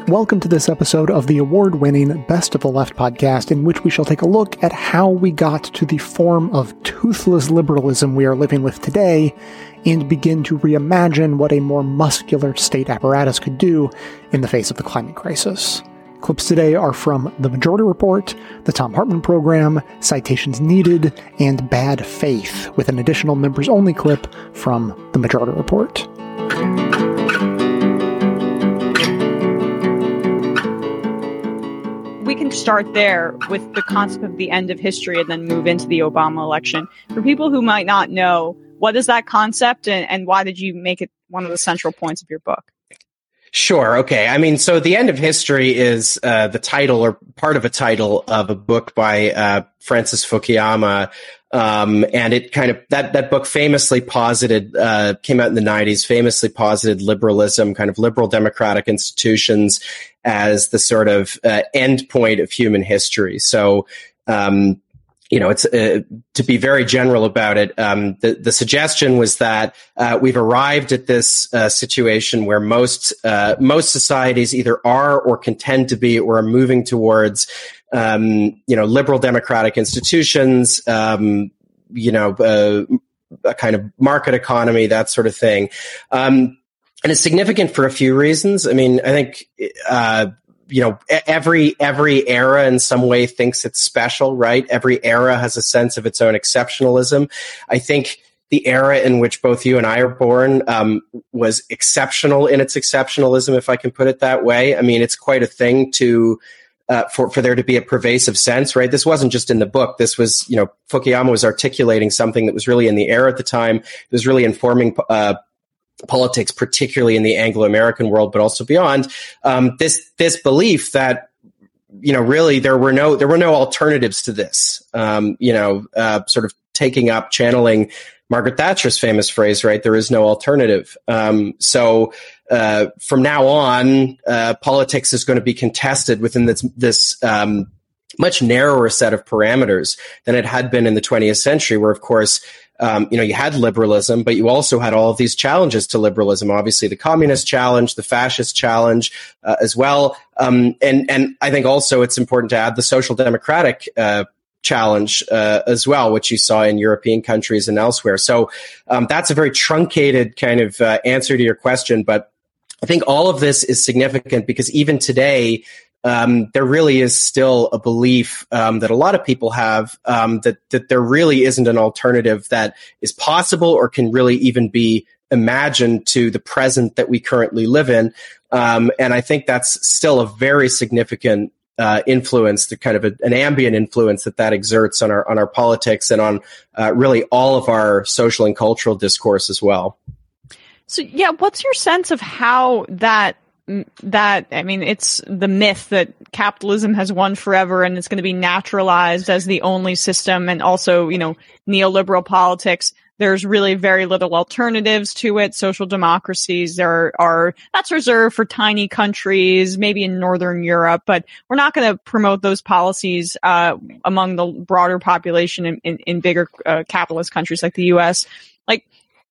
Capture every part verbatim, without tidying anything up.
Welcome to this episode of the award-winning Best of the Left podcast, in which we shall take a look at how we got to the form of toothless liberalism we are living with today, and begin to reimagine what a more muscular state apparatus could do in the face of the climate crisis. Clips today are from The Majority Report, The Thom Hartmann Program, Citations Needed, and Bad Faith, with an additional members-only clip from The Majority Report. We can start there with the concept of the end of history and then move into the Obama election. For people who might not know, what is that concept and, and why did you make it one of the central points of your book? Sure. Okay. I mean, so The End of History is uh, the title or part of a title of a book by uh, Francis Fukuyama. Um, and it kind of, that, that book famously posited, uh, came out in the nineties, famously posited liberalism, kind of liberal democratic institutions as the sort of uh, end point of human history. So, um, you know, it's uh, to be very general about it. Um, the, the suggestion was that uh, we've arrived at this uh, situation where most uh, most societies either are or can tend to be or are moving towards, um, you know, liberal democratic institutions, um, you know, uh, a kind of market economy, that sort of thing. Um, and it's significant for a few reasons. I mean, I think. Uh, You know, every, every era in some way thinks it's special, right? Every era has a sense of its own exceptionalism. I think the era in which both you and I are born, um, was exceptional in its exceptionalism, if I can put it that way. I mean, it's quite a thing to, uh, for, for there to be a pervasive sense, right? This wasn't just in the book. This was, you know, Fukuyama was articulating something that was really in the air at the time. It was really informing, uh, politics, particularly in the Anglo-American world, but also beyond, um, this, this belief that, you know, really there were no, there were no alternatives to this, um, you know, uh, sort of taking up, channeling Margaret Thatcher's famous phrase, right? There is no alternative. Um, so, uh, from now on, uh, politics is going to be contested within this, this, um, much narrower set of parameters than it had been in the twentieth century, where, of course, Um, you know, you had liberalism, but you also had all of these challenges to liberalism. Obviously, the communist challenge, the fascist challenge, uh, as well. Um, and, and I think also it's important to add the social democratic, uh, challenge, uh, as well, which you saw in European countries and elsewhere. So, um, that's a very truncated kind of, uh, answer to your question. But I think all of this is significant because even today, Um, there really is still a belief um, that a lot of people have um, that that there really isn't an alternative that is possible or can really even be imagined to the present that we currently live in. Um, and I think that's still a very significant uh, influence, the kind of a, an ambient influence that that exerts on our on our politics and on uh, really all of our social and cultural discourse as well. So, yeah, what's your sense of how that that, I mean, it's the myth that capitalism has won forever and it's going to be naturalized as the only system, and also, you know, neoliberal politics. There's really very little alternatives to it. Social democracies, there are, that's reserved for tiny countries, maybe in Northern Europe, but we're not going to promote those policies, uh, among the broader population in, in, in bigger, uh, capitalist countries like the U S. Like,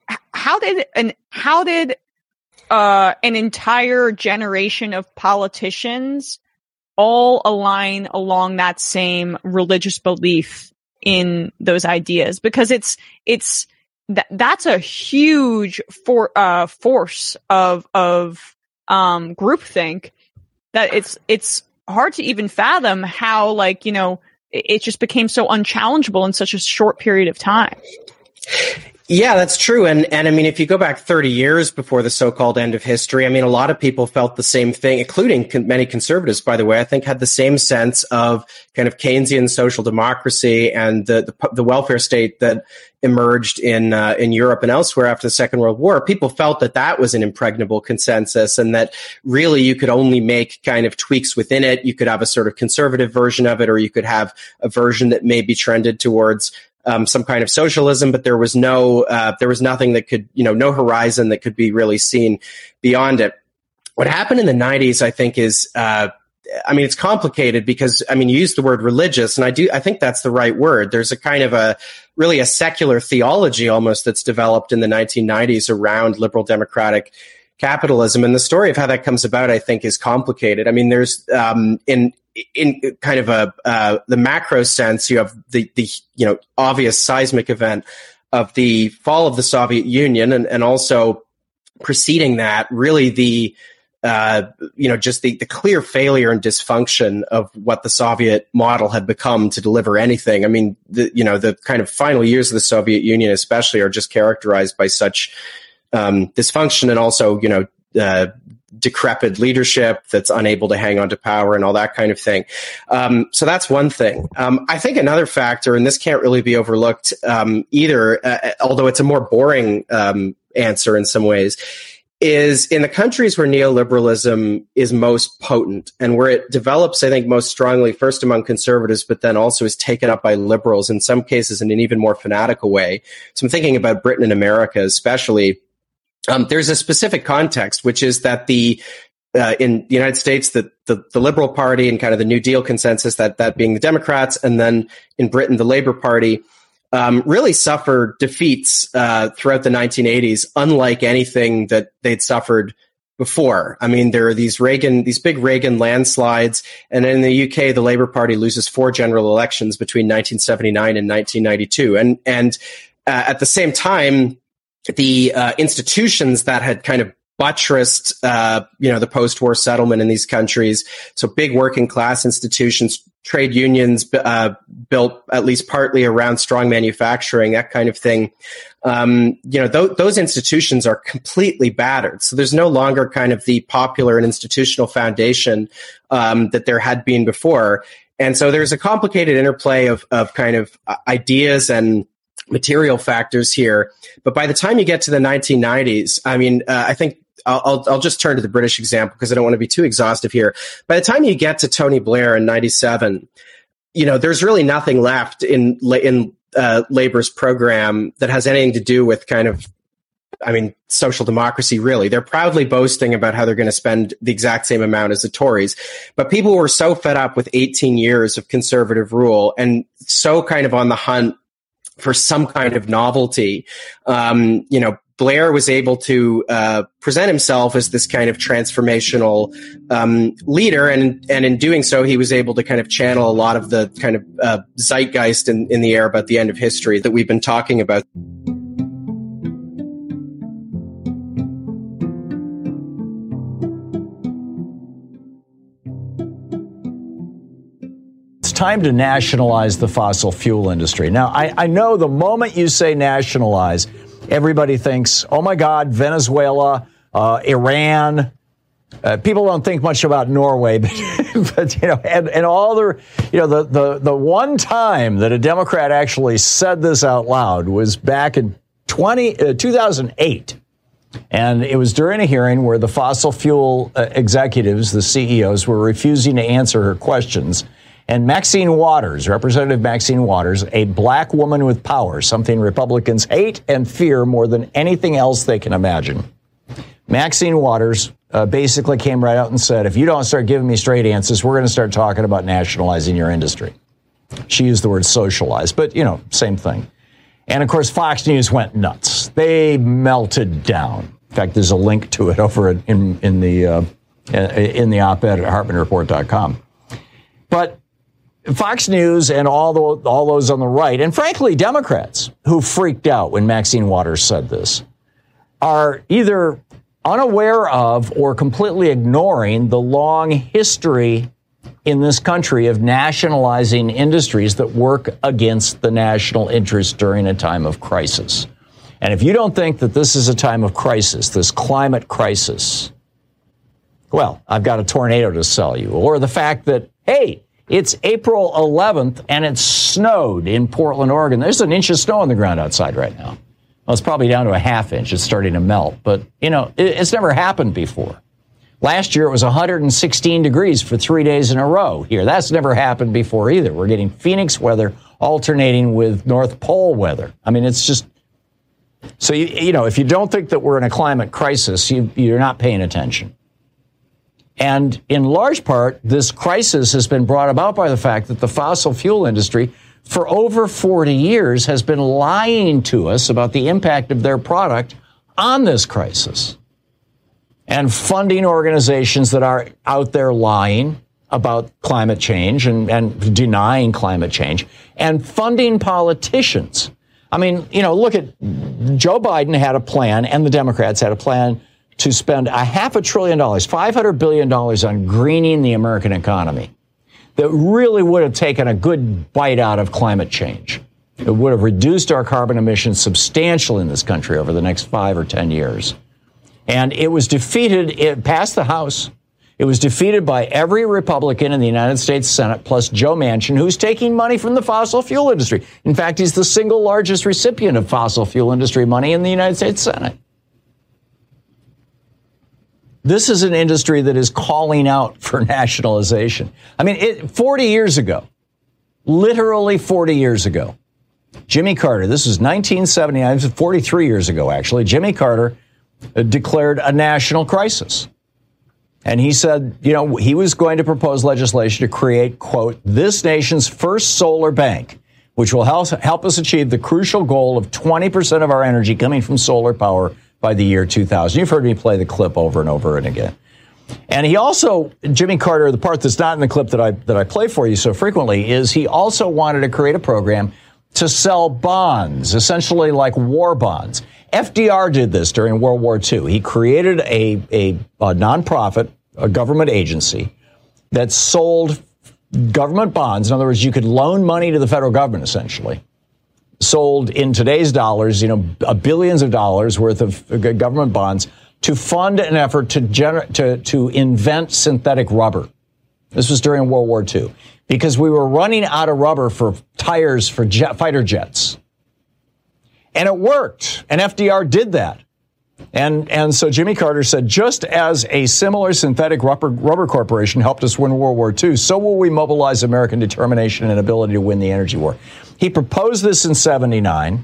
how did, and how did, Uh, an entire generation of politicians all align along that same religious belief in those ideas? Because it's, it's, that, that's a huge for, uh, force of, of, um, groupthink that it's, it's hard to even fathom how, like, you know, it, it just became so unchallengeable in such a short period of time. Yeah, that's true. And, and I mean, if you go back thirty years before the so-called end of history, I mean, a lot of people felt the same thing, including con- many conservatives, by the way, I think had the same sense of kind of Keynesian social democracy and the, the, the welfare state that emerged in, uh, in Europe and elsewhere after the Second World War. People felt that that was an impregnable consensus and that really you could only make kind of tweaks within it. You could have a sort of conservative version of it, or you could have a version that maybe trended towards Um, some kind of socialism, but there was no, uh, there was nothing that could, you know, no horizon that could be really seen beyond it. What happened in the nineties, I think, is, uh, I mean, it's complicated because, I mean, you use the word religious, and I do, I think that's the right word. There's a kind of a, really a secular theology almost that's developed in the nineteen nineties around liberal democratic capitalism. And the story of how that comes about, I think, is complicated. I mean, there's um, in in kind of a uh, the macro sense, you have the the you know obvious seismic event of the fall of the Soviet Union, and, and also preceding that, really the uh, you know just the, the clear failure and dysfunction of what the Soviet model had become to deliver anything. I mean, the you know the kind of final years of the Soviet Union, especially, are just characterized by such um, dysfunction and also you know uh, decrepit leadership that's unable to hang on to power and all that kind of thing. Um, so that's one thing. Um, I think another factor, and this can't really be overlooked um, either, uh, although it's a more boring um, answer in some ways, is in the countries where neoliberalism is most potent and where it develops, I think, most strongly, first among conservatives, but then also is taken up by liberals, in some cases in an even more fanatical way. So I'm thinking about Britain and America especially. Um, there's a specific context, which is that the uh, in the United States, the, the the Liberal Party and kind of the New Deal consensus, that that being the Democrats, and then in Britain, the Labour Party, um, really suffered defeats uh, throughout the nineteen eighties, unlike anything that they'd suffered before. I mean, there are these Reagan, these big Reagan landslides, and in the U K, the Labour Party loses four general elections between nineteen seventy-nine and nineteen ninety-two, and and uh, at the same time, the uh, institutions that had kind of buttressed, uh, you know, the post-war settlement in these countries. So big working class institutions, trade unions, uh, built at least partly around strong manufacturing, that kind of thing. Um, you know, th- those institutions are completely battered. So there's no longer kind of the popular and institutional foundation um, that there had been before. And so there's a complicated interplay of, of kind of ideas and material factors here. But by the time you get to the nineteen nineties, I mean, uh, I think I'll, I'll just turn to the British example because I don't want to be too exhaustive here. By the time you get to Tony Blair in ninety-seven, you know, there's really nothing left in, in uh, Labour's program that has anything to do with kind of, I mean, social democracy, really. They're proudly boasting about how they're going to spend the exact same amount as the Tories. But people were so fed up with eighteen years of conservative rule and so kind of on the hunt for some kind of novelty. Um, you know, Blair was able to uh, present himself as this kind of transformational um, leader, and and in doing so, he was able to kind of channel a lot of the kind of uh, zeitgeist in, in the air about the end of history that we've been talking about. Time to nationalize the fossil fuel industry. Now, I, I know the moment you say nationalize, everybody thinks, oh my God, Venezuela, uh, Iran. Uh, people don't think much about Norway, but, but you know, and, and all the, you know, the, the, the one time that a Democrat actually said this out loud was back in twenty, uh, two thousand eight. And it was during a hearing where the fossil fuel uh, executives, the C E Os, were refusing to answer her questions. And Maxine Waters, Representative Maxine Waters, a black woman with power, something Republicans hate and fear more than anything else they can imagine. Maxine Waters uh, basically came right out and said, if you don't start giving me straight answers, we're going to start talking about nationalizing your industry. She used the word socialize, but, you know, same thing. And, of course, Fox News went nuts. They melted down. In fact, there's a link to it over in, in the uh, in the op-ed at Hartman Report dot com. But Fox News and all the, all those on the right, and frankly, Democrats who freaked out when Maxine Waters said this, are either unaware of or completely ignoring the long history in this country of nationalizing industries that work against the national interest during a time of crisis. And if you don't think that this is a time of crisis, this climate crisis, well, I've got a tornado to sell you. Or the fact that, hey, it's April eleventh and it snowed in Portland, Oregon. There's an inch of snow on the ground outside right now. Well, it's probably down to a half inch. It's starting to melt. But, you know, it, it's never happened before. Last year, it was one hundred sixteen degrees for three days in a row here. That's never happened before either. We're getting Phoenix weather alternating with North Pole weather. I mean, it's just... So, you, you know, if you don't think that we're in a climate crisis, you, you're not paying attention. And in large part, this crisis has been brought about by the fact that the fossil fuel industry for over forty years has been lying to us about the impact of their product on this crisis. and funding organizations that are out there lying about climate change and, and denying climate change, and funding politicians. I mean, you know, look at Joe Biden had a plan, and the Democrats had a plan to spend a half a trillion dollars, five hundred billion dollars on greening the American economy. That really would have taken a good bite out of climate change. It would have reduced our carbon emissions substantially in this country over the next five or ten years. And it was defeated. It passed the House. It was defeated by every Republican in the United States Senate, plus Joe Manchin, who's taking money from the fossil fuel industry. In fact, he's the single largest recipient of fossil fuel industry money in the United States Senate. This is an industry that is calling out for nationalization. I mean, it, forty years ago, literally forty years ago, Jimmy Carter, this was nineteen seventy-nine, forty-three years ago, actually, Jimmy Carter uh, declared a national crisis. And he said, you know, he was going to propose legislation to create, quote, this nation's first solar bank, which will help, help us achieve the crucial goal of twenty percent of our energy coming from solar power by the year two thousand. You've heard me play the clip over and over and again. And he also, Jimmy Carter, the part that's not in the clip that I that I play for you so frequently, is he also wanted to create a program to sell bonds, essentially like war bonds. F D R did this during World War Two. He created a, a, a nonprofit, a government agency that sold government bonds. In other words, you could loan money to the federal government, essentially. Sold in today's dollars, you know, billions of dollars worth of government bonds to fund an effort to gener- to to invent synthetic rubber. This was during World War Two, because we were running out of rubber for tires for jet, fighter jets, and it worked. And F D R did that, and and so Jimmy Carter said, just as a similar synthetic rubber rubber corporation helped us win World War Two, so will we mobilize American determination and ability to win the energy war. He proposed this in seventy-nine,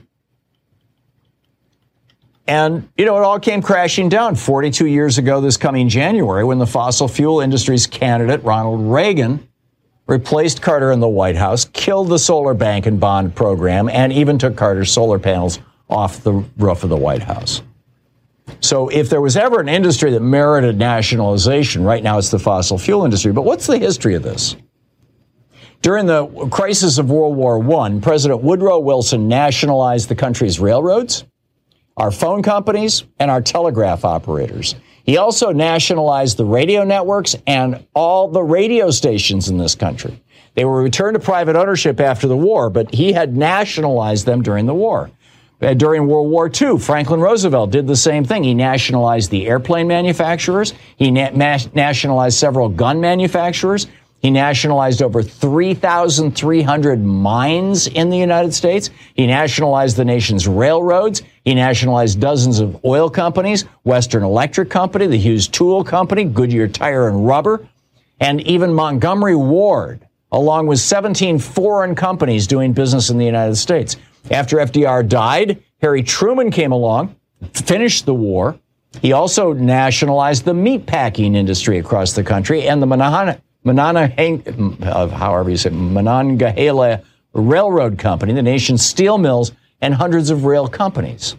and, you know, it all came crashing down forty-two years ago this coming January, when the fossil fuel industry's candidate, Ronald Reagan, replaced Carter in the White House, killed the solar bank and bond program, and even took Carter's solar panels off the roof of the White House. So if there was ever an industry that merited nationalization, right now it's the fossil fuel industry. But what's the history of this? During the crisis of World War One, President Woodrow Wilson nationalized the country's railroads, our phone companies, and our telegraph operators. He also nationalized the radio networks and all the radio stations in this country. They were returned to private ownership after the war, but he had nationalized them during the war. During World War Two, Franklin Roosevelt did the same thing. He nationalized the airplane manufacturers. He na- nationalized several gun manufacturers. He nationalized over three thousand three hundred mines in the United States. He nationalized the nation's railroads. He nationalized dozens of oil companies, Western Electric Company, the Hughes Tool Company, Goodyear Tire and Rubber, and even Montgomery Ward, along with seventeen foreign companies doing business in the United States. After F D R died, Harry Truman came along, finished the war. He also nationalized the meatpacking industry across the country and the Monongahela, Monongahela, however you say, Monongahela Railroad Company, the nation's steel mills, and hundreds of rail companies.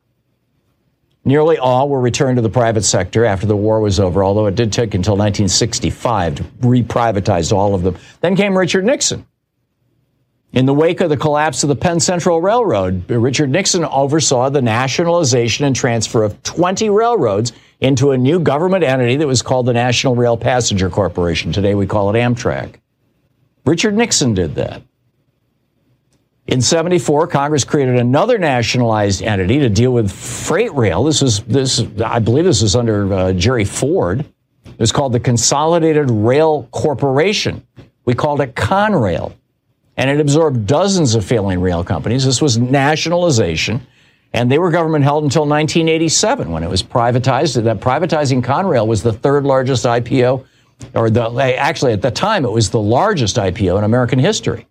Nearly all were returned to the private sector after the war was over, although it did take until nineteen sixty-five to re-privatize all of them. Then came Richard Nixon. In the wake of the collapse of the Penn Central Railroad, Richard Nixon oversaw the nationalization and transfer of twenty railroads into a new government entity that was called the National Rail Passenger Corporation. Today we call it Amtrak. Richard Nixon did that. In seventy-four, Congress created another nationalized entity to deal with freight rail. This was this, I believe, this was under uh, Jerry Ford. It was called the Consolidated Rail Corporation. We called it Conrail, and it absorbed dozens of failing rail companies. This was nationalization, and they were government held until nineteen eighty-seven, when it was privatized. That privatizing Conrail was the third largest I P O, or the actually at the time it was the largest I P O in American history.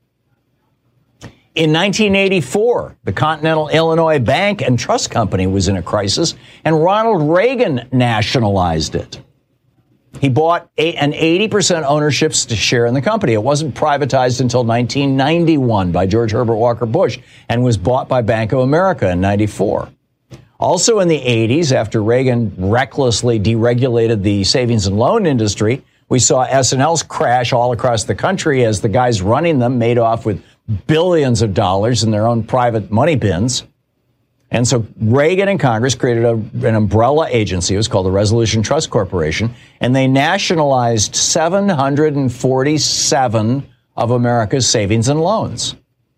In nineteen eighty-four, the Continental Illinois Bank and Trust Company was in a crisis, and Ronald Reagan nationalized it. He bought a, an eighty percent ownership share in the company. It wasn't privatized until nineteen ninety-one by George Herbert Walker Bush and was bought by Bank of America in ninety-four. Also in the eighties, after Reagan recklessly deregulated the savings and loan industry, we saw S and Ls crash all across the country as the guys running them made off with billions of dollars in their own private money bins. And so Reagan and Congress created a, an umbrella agency. It was called the Resolution Trust Corporation, and they nationalized seven hundred forty-seven of America's savings and loans.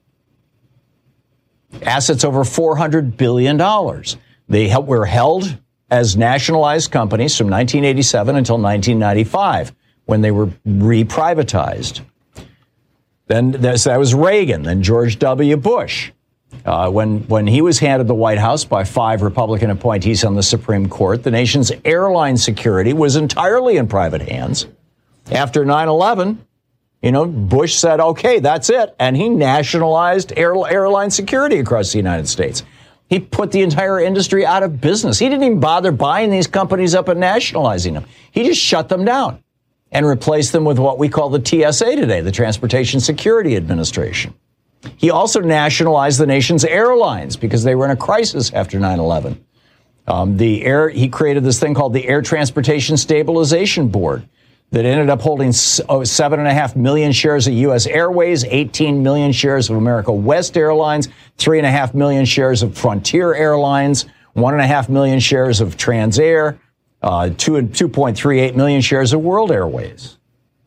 Assets over four hundred billion dollars. They were held as nationalized companies from nineteen eighty-seven until nineteen ninety-five, when they were re-privatized. Then that was Reagan, then George W. Bush. Uh, when, when he was handed the White House by five Republican appointees on the Supreme Court, the nation's airline security was entirely in private hands. After nine eleven, you know, Bush said, okay, that's it. And he nationalized air, airline security across the United States. He put the entire industry out of business. He didn't even bother buying these companies up and nationalizing them. He just shut them down and replaced them with what we call the T S A today, the Transportation Security Administration. He also nationalized the nation's airlines because they were in a crisis after nine eleven. Um, the air, he created this thing called the Air Transportation Stabilization Board that ended up holding seven and a half million shares of U S Airways, eighteen million shares of America West Airlines, three and a half million shares of Frontier Airlines, one and a half million shares of Transair, uh, two and two point three eight million shares of World Airways.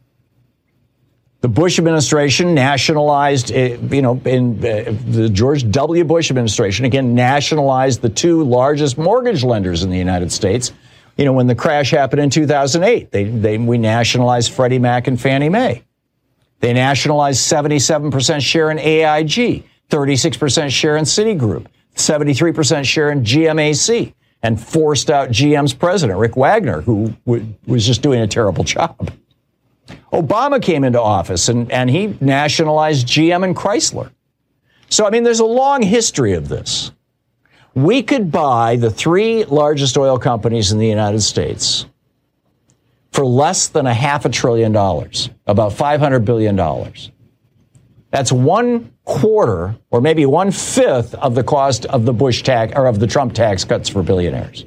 The Bush administration nationalized, you know, in the George W. Bush administration, again, nationalized the two largest mortgage lenders in the United States. You know, when the crash happened in two thousand eight, they, they, we nationalized Freddie Mac and Fannie Mae. They nationalized seventy-seven percent share in A I G, thirty-six percent share in Citigroup, seventy-three percent share in G M A C, and forced out G M's president, Rick Wagner, who w- was just doing a terrible job. Obama came into office and, and he nationalized G M and Chrysler. So, I mean, there's a long history of this. We could buy the three largest oil companies in the United States for less than a half a trillion dollars, about five hundred billion dollars. That's one quarter or maybe one fifth of the cost of the Bush tax or of the Trump tax cuts for billionaires.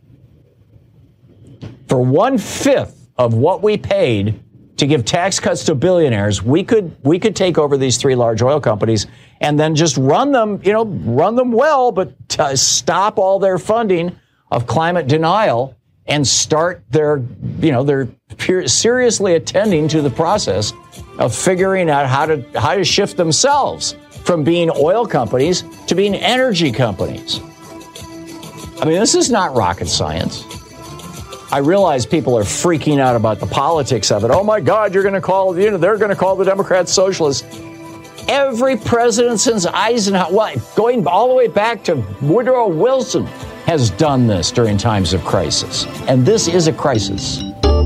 For one fifth of what we paid to give tax cuts to billionaires, we could we could take over these three large oil companies and then just run them, you know, run them well, but uh, stop all their funding of climate denial and start their, you know, they're seriously attending to the process of figuring out how to how to shift themselves from being oil companies to being energy companies. I mean, this is not rocket science. I realize people are freaking out about the politics of it. Oh, my God, you're going to call, you know, they're going to call the Democrats socialists. Every president since Eisenhower, well, going all the way back to Woodrow Wilson, has done this during times of crisis. And this is a crisis.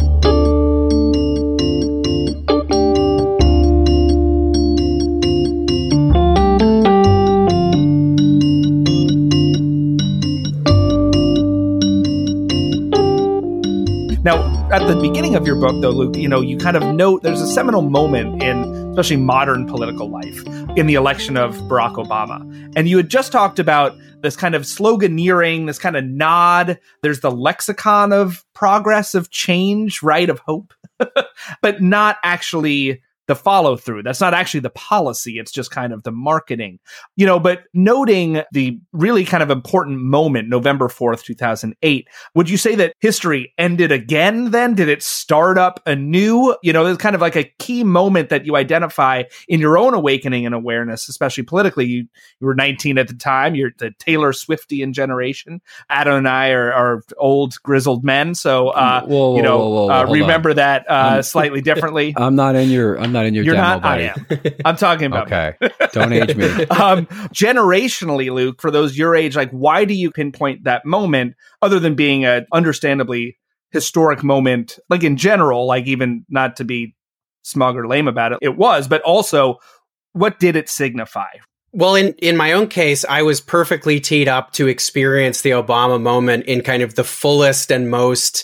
Now, at the beginning of your book, though, Luke, you know, you kind of note there's a seminal moment in especially modern political life in the election of Barack Obama. And you had just talked about this kind of sloganeering, this kind of nod. There's the lexicon of progress, of change, right, of hope, but not actually the follow through. That's not actually the policy. It's just kind of the marketing, you know, but noting the really kind of important moment, November fourth, two thousand eight, would you say that history ended again then? Did it start up anew? You know, there's kind of like a key moment that you identify in your own awakening and awareness, especially politically. You, you were nineteen at the time. You're the Taylor Swiftian generation. Adam and I are, are old grizzled men. So, uh, whoa, whoa, you know, whoa, whoa, whoa, uh, remember on. that uh, slightly differently. I'm not in your, I'm not in your You're demo, not, buddy. I am. I'm talking about okay. Don't age me. um, generationally, Luke, for those your age, like, why do you pinpoint that moment other than being a understandably historic moment, like in general, like even not to be smug or lame about it, it was, but also what did it signify? Well, in, in my own case, I was perfectly teed up to experience the Obama moment in kind of the fullest and most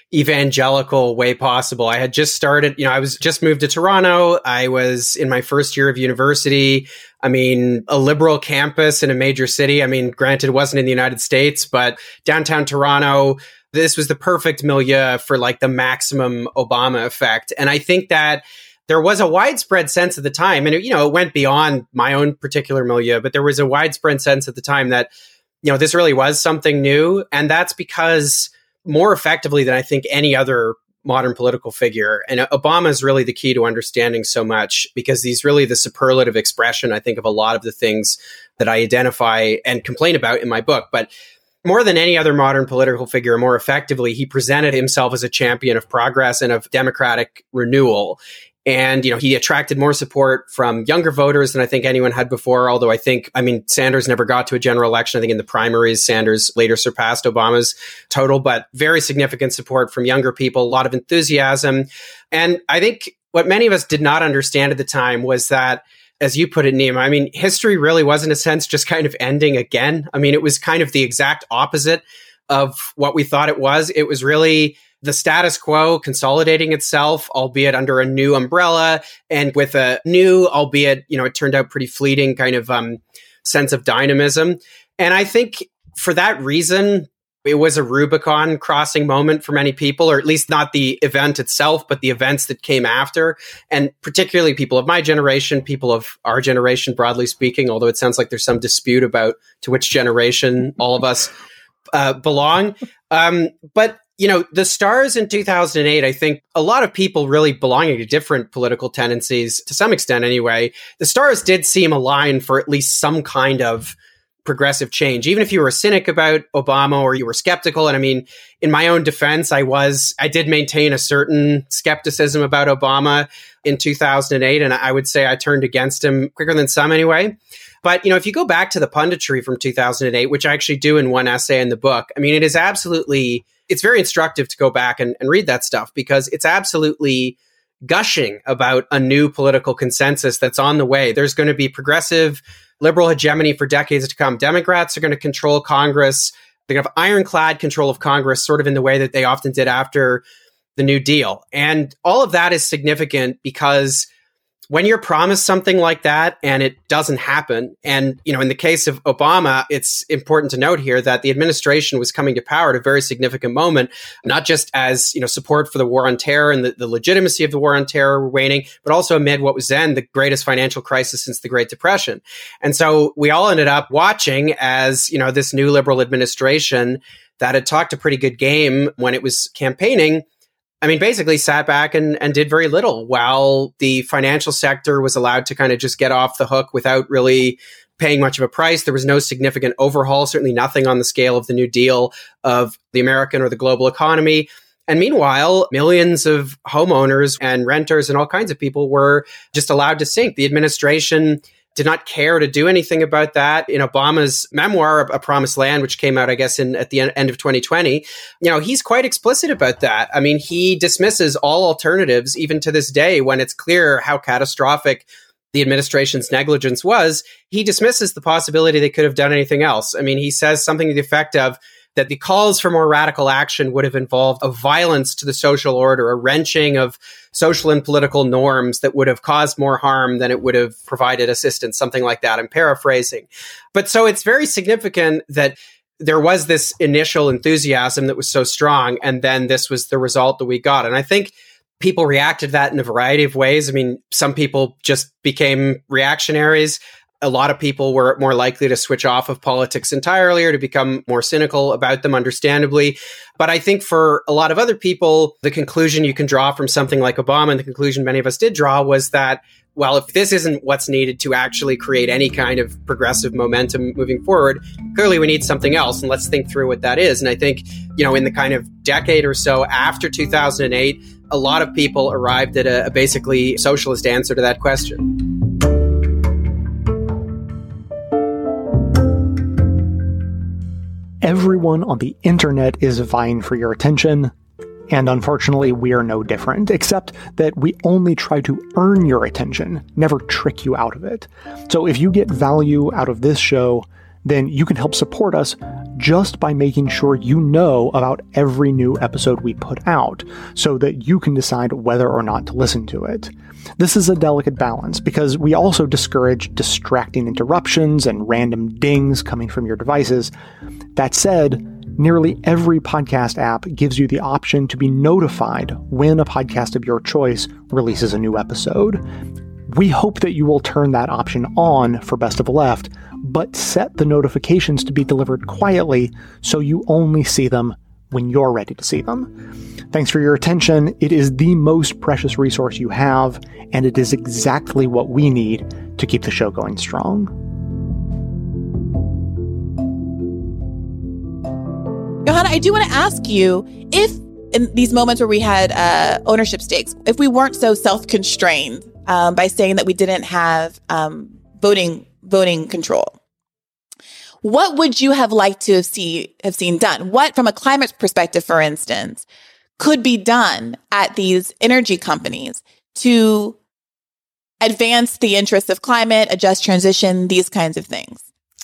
evangelical way possible. I had just started, you know, I was just moved to Toronto. I was in my first year of university. I mean, a liberal campus in a major city. I mean, granted, it wasn't in the United States, but downtown Toronto, this was the perfect milieu for like the maximum Obama effect. And I think that there was a widespread sense at the time, and it, you know, it went beyond my own particular milieu, but there was a widespread sense at the time that, you know, this really was something new. And that's because more effectively than I think any other modern political figure, and Obama is really the key to understanding so much, because he's really the superlative expression, I think, of a lot of the things that I identify and complain about in my book. But more than any other modern political figure, more effectively, he presented himself as a champion of progress and of democratic renewal. And, you know, he attracted more support from younger voters than I think anyone had before. Although I think, I mean, Sanders never got to a general election. I think in the primaries, Sanders later surpassed Obama's total, but very significant support from younger people, a lot of enthusiasm. And I think what many of us did not understand at the time was that, as you put it, Nima, I mean, history really was, in a sense, just kind of ending again. I mean, it was kind of the exact opposite of what we thought it was. It was really the status quo consolidating itself, albeit under a new umbrella and with a new, albeit, you know, it turned out pretty fleeting kind of um, sense of dynamism. And I think for that reason, it was a Rubicon crossing moment for many people, or at least not the event itself, but the events that came after. And particularly people of my generation, people of our generation, broadly speaking, although it sounds like there's some dispute about to which generation all of us uh, belong. Um, but You know, the stars in two thousand eight, I think a lot of people really belonging to different political tendencies, to some extent anyway, the stars did seem aligned for at least some kind of progressive change. Even if you were a cynic about Obama or you were skeptical, and I mean, in my own defense, I was, I did maintain a certain skepticism about Obama in two thousand eight, and I would say I turned against him quicker than some anyway. But, you know, if you go back to the punditry from two thousand eight, which I actually do in one essay in the book, I mean, it is absolutely... it's very instructive to go back and, and read that stuff, because it's absolutely gushing about a new political consensus that's on the way. There's going to be progressive liberal hegemony for decades to come. Democrats are going to control Congress. They're going to have ironclad control of Congress, sort of in the way that they often did after the New Deal. And all of that is significant because when you're promised something like that and it doesn't happen, and, you know, in the case of Obama, it's important to note here that the administration was coming to power at a very significant moment, not just as, you know, support for the war on terror and the, the legitimacy of the war on terror were waning, but also amid what was then the greatest financial crisis since the Great Depression. And so we all ended up watching as, you know, this new liberal administration that had talked a pretty good game when it was campaigning, I mean, basically sat back and, and did very little while the financial sector was allowed to kind of just get off the hook without really paying much of a price. There was no significant overhaul, certainly nothing on the scale of the New Deal of the American or the global economy. And meanwhile, millions of homeowners and renters and all kinds of people were just allowed to sink. The administration did not care to do anything about that. In Obama's memoir, A Promised Land, which came out, I guess, in at the end of twenty twenty, you know, he's quite explicit about that. I mean, he dismisses all alternatives, even to this day, when it's clear how catastrophic the administration's negligence was. He dismisses the possibility they could have done anything else. I mean, he says something to the effect of that the calls for more radical action would have involved a violence to the social order, a wrenching of social and political norms that would have caused more harm than it would have provided assistance, something like that. I'm paraphrasing. But so it's very significant that there was this initial enthusiasm that was so strong, and then this was the result that we got. And I think people reacted to that in a variety of ways. I mean, some people just became reactionaries. A lot of people were more likely to switch off of politics entirely or to become more cynical about them, understandably. But I think for a lot of other people, the conclusion you can draw from something like Obama, and the conclusion many of us did draw, was that, well, if this isn't what's needed to actually create any kind of progressive momentum moving forward, clearly we need something else. And let's think through what that is. And I think, you know, in the kind of decade or so after two thousand eight, a lot of people arrived at a, a basically socialist answer to that question. Everyone on the internet is vying for your attention, and unfortunately we are no different, except that we only try to earn your attention, never trick you out of it. So if you get value out of this show, then you can help support us just by making sure you know about every new episode we put out, so that you can decide whether or not to listen to it. This is a delicate balance, because we also discourage distracting interruptions and random dings coming from your devices. That said, nearly every podcast app gives you the option to be notified when a podcast of your choice releases a new episode. We hope that you will turn that option on for Best of the Left, but set the notifications to be delivered quietly so you only see them when you're ready to see them. Thanks for your attention. It is the most precious resource you have, and it is exactly what we need to keep the show going strong. Johanna, I do want to ask you, if in these moments where we had uh, ownership stakes, if we weren't so self-constrained um, by saying that we didn't have um, voting voting control, what would you have liked to have, see, have seen done? What, from a climate perspective, for instance, could be done at these energy companies to advance the interests of climate, a just transition, these kinds of things?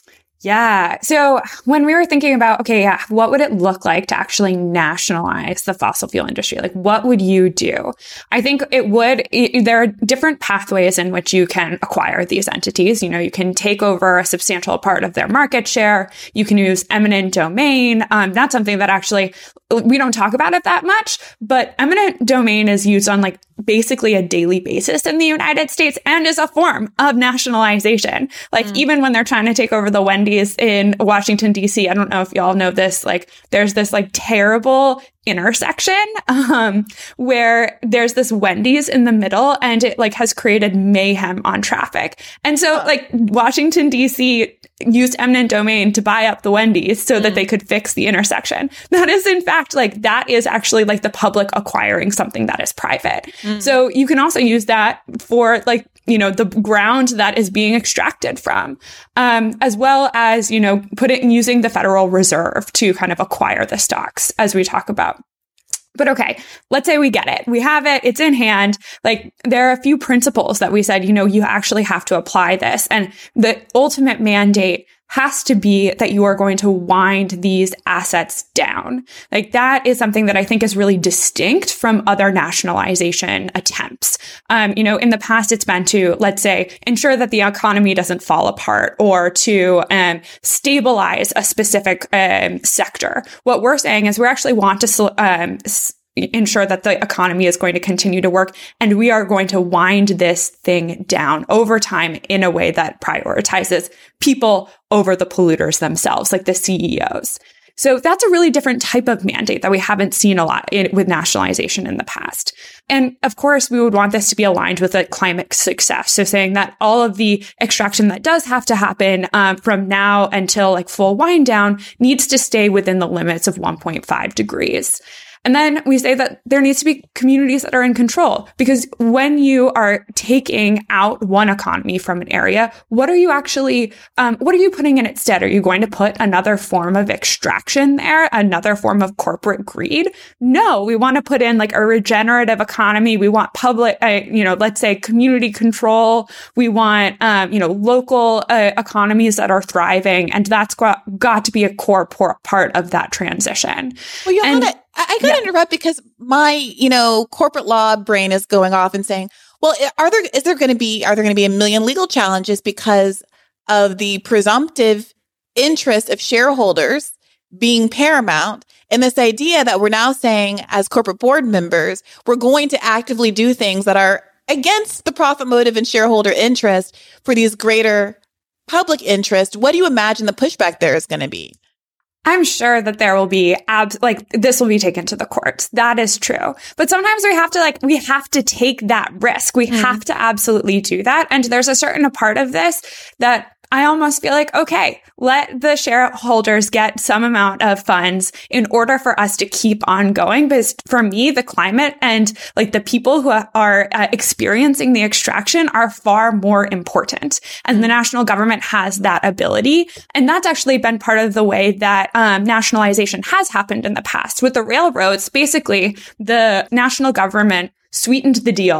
Yeah. So when we were thinking about, okay, yeah, what would it look like to actually nationalize the fossil fuel industry? Like, what would you do? I think it would, it, there are different pathways in which you can acquire these entities. You know, you can take over a substantial part of their market share. You can use eminent domain. Um, that's something that actually, we don't talk about it that much, but eminent domain is used on like basically a daily basis in the United States and is a form of nationalization. Like mm. even when they're trying to take over the Wendy's in Washington, D C, I don't know if y'all know this, like there's this like terrible intersection um, where there's this Wendy's in the middle, and it like has created mayhem on traffic. And so like Washington, D C used eminent domain to buy up the Wendy's so mm. that they could fix the intersection. That is in fact like that is actually like the public acquiring something that is private. Mm. So you can also use that for like, you know, the ground that is being extracted from, um, as well as, you know, putting using the Federal Reserve to kind of acquire the stocks, as we talk about. But okay, let's say we get it. We have it. It's in hand. Like there are a few principles that we said, you know, you actually have to apply this. And the ultimate mandate has to be that you are going to wind these assets down. Like that is something that I think is really distinct from other nationalization attempts. Um, you know, in the past, it's been to, let's say, ensure that the economy doesn't fall apart or to um, stabilize a specific um, sector. What we're saying is we actually want to um, ensure that the economy is going to continue to work, and we are going to wind this thing down over time in a way that prioritizes people over the polluters themselves, like the C E Os. So that's a really different type of mandate that we haven't seen a lot in, with nationalization in the past. And of course, we would want this to be aligned with a climate success. So saying that all of the extraction that does have to happen um, from now until like full wind down needs to stay within the limits of one point five degrees. And then we say that there needs to be communities that are in control, because when you are taking out one economy from an area, what are you actually, um, what are you putting in instead? Are you going to put another form of extraction there, another form of corporate greed? No, we want to put in like a regenerative economy. We want public, uh, you know, let's say community control. We want, um, you know, local uh, economies that are thriving. And that's got, got to be a core por- part of that transition. Well, Johanna, and, I, I gotta yeah. interrupt because my, you know, corporate law brain is going off and saying, well, are there, is there going to be, are there going to be a million legal challenges because of the presumptive interest of shareholders being paramount? And this idea that we're now saying as corporate board members, we're going to actively do things that are against the profit motive and shareholder interest for these greater public interest. What do you imagine the pushback there is going to be? I'm sure that there will be abs- like this will be taken to the courts. That is true. But sometimes we have to like, we have to take that risk. We mm. have to absolutely do that. And there's a certain part of this that I almost feel like, okay, let the shareholders get some amount of funds in order for us to keep on going. Because for me, the climate and like the people who are uh, experiencing the extraction are far more important. And the national government has that ability. And that's actually been part of the way that um, nationalization has happened in the past. With the railroads, basically, the national government sweetened the deal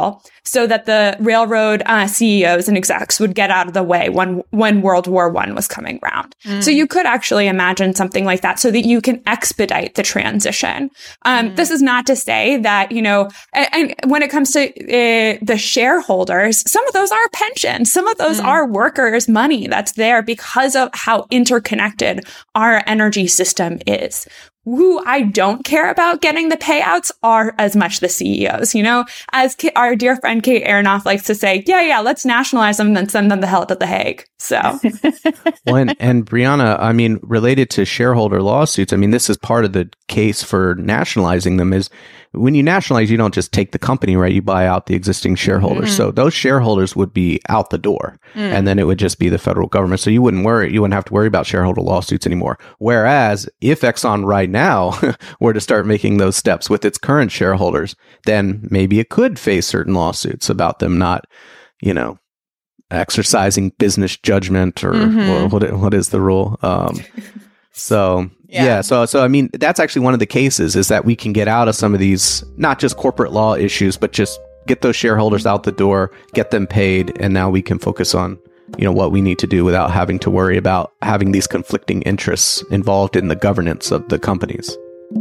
so that the railroad uh, C E Os and execs would get out of the way when when World War One was coming around. Mm. So you could actually imagine something like that so that you can expedite the transition. Um, mm. This is not to say that, you know, and, and when it comes to uh, the shareholders, some of those are pensions. Some of those mm. are workers' money that's there because of how interconnected our energy system is. Who I don't care about getting the payouts are as much the C E Os, you know, as K- our dear friend Kate Aronoff likes to say, yeah, yeah, let's nationalize them and then send them the hell to The Hague. So, well, and, and Brianna, I mean, related to shareholder lawsuits, I mean, this is part of the case for nationalizing them is when you nationalize, you don't just take the company, right? You buy out the existing shareholders. Mm. So those shareholders would be out the door mm. and then it would just be the federal government. So you wouldn't worry, you wouldn't have to worry about shareholder lawsuits anymore. Whereas if Exxon right now were to start making those steps with its current shareholders, then maybe it could face certain lawsuits about them not, you know, exercising business judgment or mm-hmm. what, what is the rule? Um, so yeah. yeah, so so I mean that's actually one of the cases is that we can get out of some of these not just corporate law issues, but just get those shareholders out the door, get them paid, and now we can focus on, you know, what we need to do without having to worry about having these conflicting interests involved in the governance of the companies.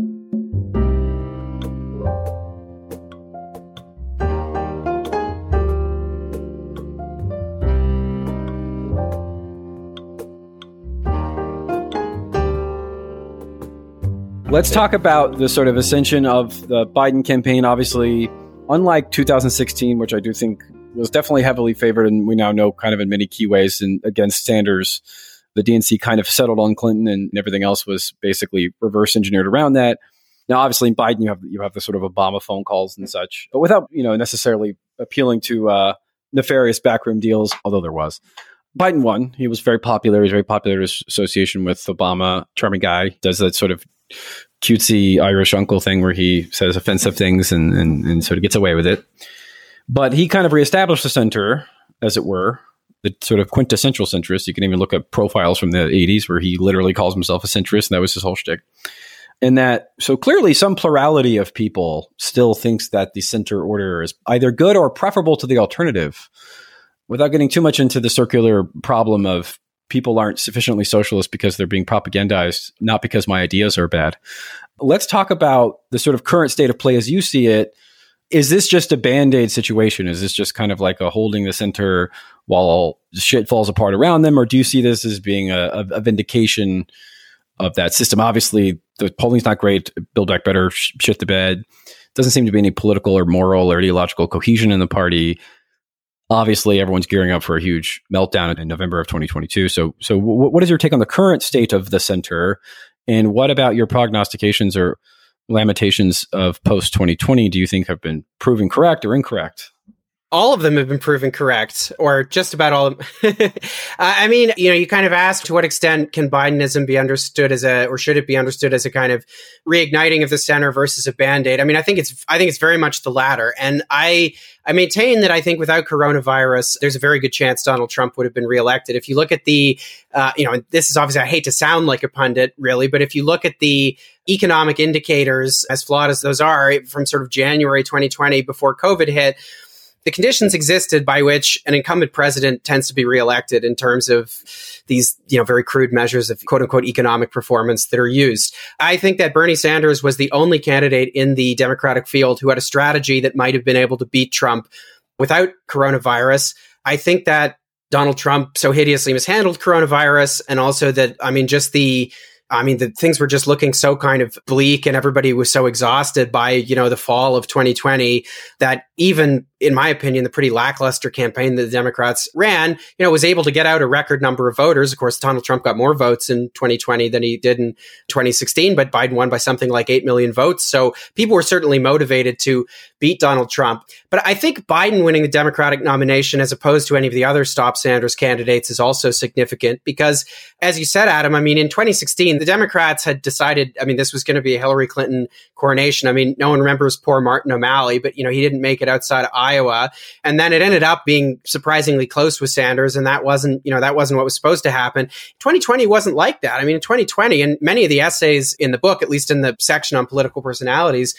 Let's talk about the sort of ascension of the Biden campaign. Obviously, unlike two thousand sixteen, which I do think was definitely heavily favored, and we now know kind of in many key ways and against Sanders, the D N C kind of settled on Clinton and everything else was basically reverse engineered around that. Now, obviously, in Biden, you have you have the sort of Obama phone calls and such, but without, you know, necessarily appealing to uh, nefarious backroom deals, although there was. Biden won. He was very popular. He was very popular in his association with Obama. Charming guy. Does that sort of cutesy Irish uncle thing where he says offensive things and, and, and sort of gets away with it. But he kind of reestablished the center, as it were, the sort of quintessential centrist. You can even look at profiles from the eighties where he literally calls himself a centrist, and that was his whole shtick. And that, so clearly some plurality of people still thinks that the center order is either good or preferable to the alternative, without getting too much into the circular problem of people aren't sufficiently socialist because they're being propagandized, not because my ideas are bad. Let's talk about the sort of current state of play as you see it. Is this just a Band-Aid situation? Is this just kind of like a holding the center while shit falls apart around them? Or do you see this as being a, a, a vindication of that system? Obviously, the polling's not great. Build Back Better, sh- shit the bed. Doesn't seem to be any political or moral or ideological cohesion in the party. Obviously, everyone's gearing up for a huge meltdown in November of twenty twenty-two. So, so w- what is your take on the current state of the center? And what about your prognostications or lamentations of post twenty twenty do you think have been proven correct or incorrect? All of them have been proven correct, or just about all of them. uh, I mean, you know, you kind of asked to what extent can Bidenism be understood as a, or should it be understood as a kind of reigniting of the center versus a Band-Aid? I mean, I think it's, I think it's very much the latter. And I, I maintain that I think without coronavirus, there's a very good chance Donald Trump would have been reelected. If you look at the, uh, you know, this is obviously, I hate to sound like a pundit really, but if you look at the economic indicators, as flawed as those are, from sort of January twenty twenty before COVID hit, the conditions existed by which an incumbent president tends to be reelected in terms of these, you know, very crude measures of quote unquote economic performance that are used. I think that Bernie Sanders was the only candidate in the Democratic field who had a strategy that might have been able to beat Trump without coronavirus. I think that Donald Trump so hideously mishandled coronavirus, and also that, I mean, just the I mean, the things were just looking so kind of bleak and everybody was so exhausted by, you know, the fall of twenty twenty that even, in my opinion, the pretty lackluster campaign that the Democrats ran, you know, was able to get out a record number of voters. Of course, Donald Trump got more votes in twenty twenty than he did in twenty sixteen, but Biden won by something like eight million votes. So people were certainly motivated to beat Donald Trump. But I think Biden winning the Democratic nomination as opposed to any of the other Stop Sanders candidates is also significant because, as you said, Adam, I mean, in twenty sixteen, the Democrats had decided, I mean, this was going to be a Hillary Clinton coronation. I mean, no one remembers poor Martin O'Malley, but, you know, he didn't make it outside of Iowa. And then it ended up being surprisingly close with Sanders. And that wasn't, you know, that wasn't what was supposed to happen. twenty twenty wasn't like that. I mean, in twenty twenty, and many of the essays in the book, at least in the section on political personalities,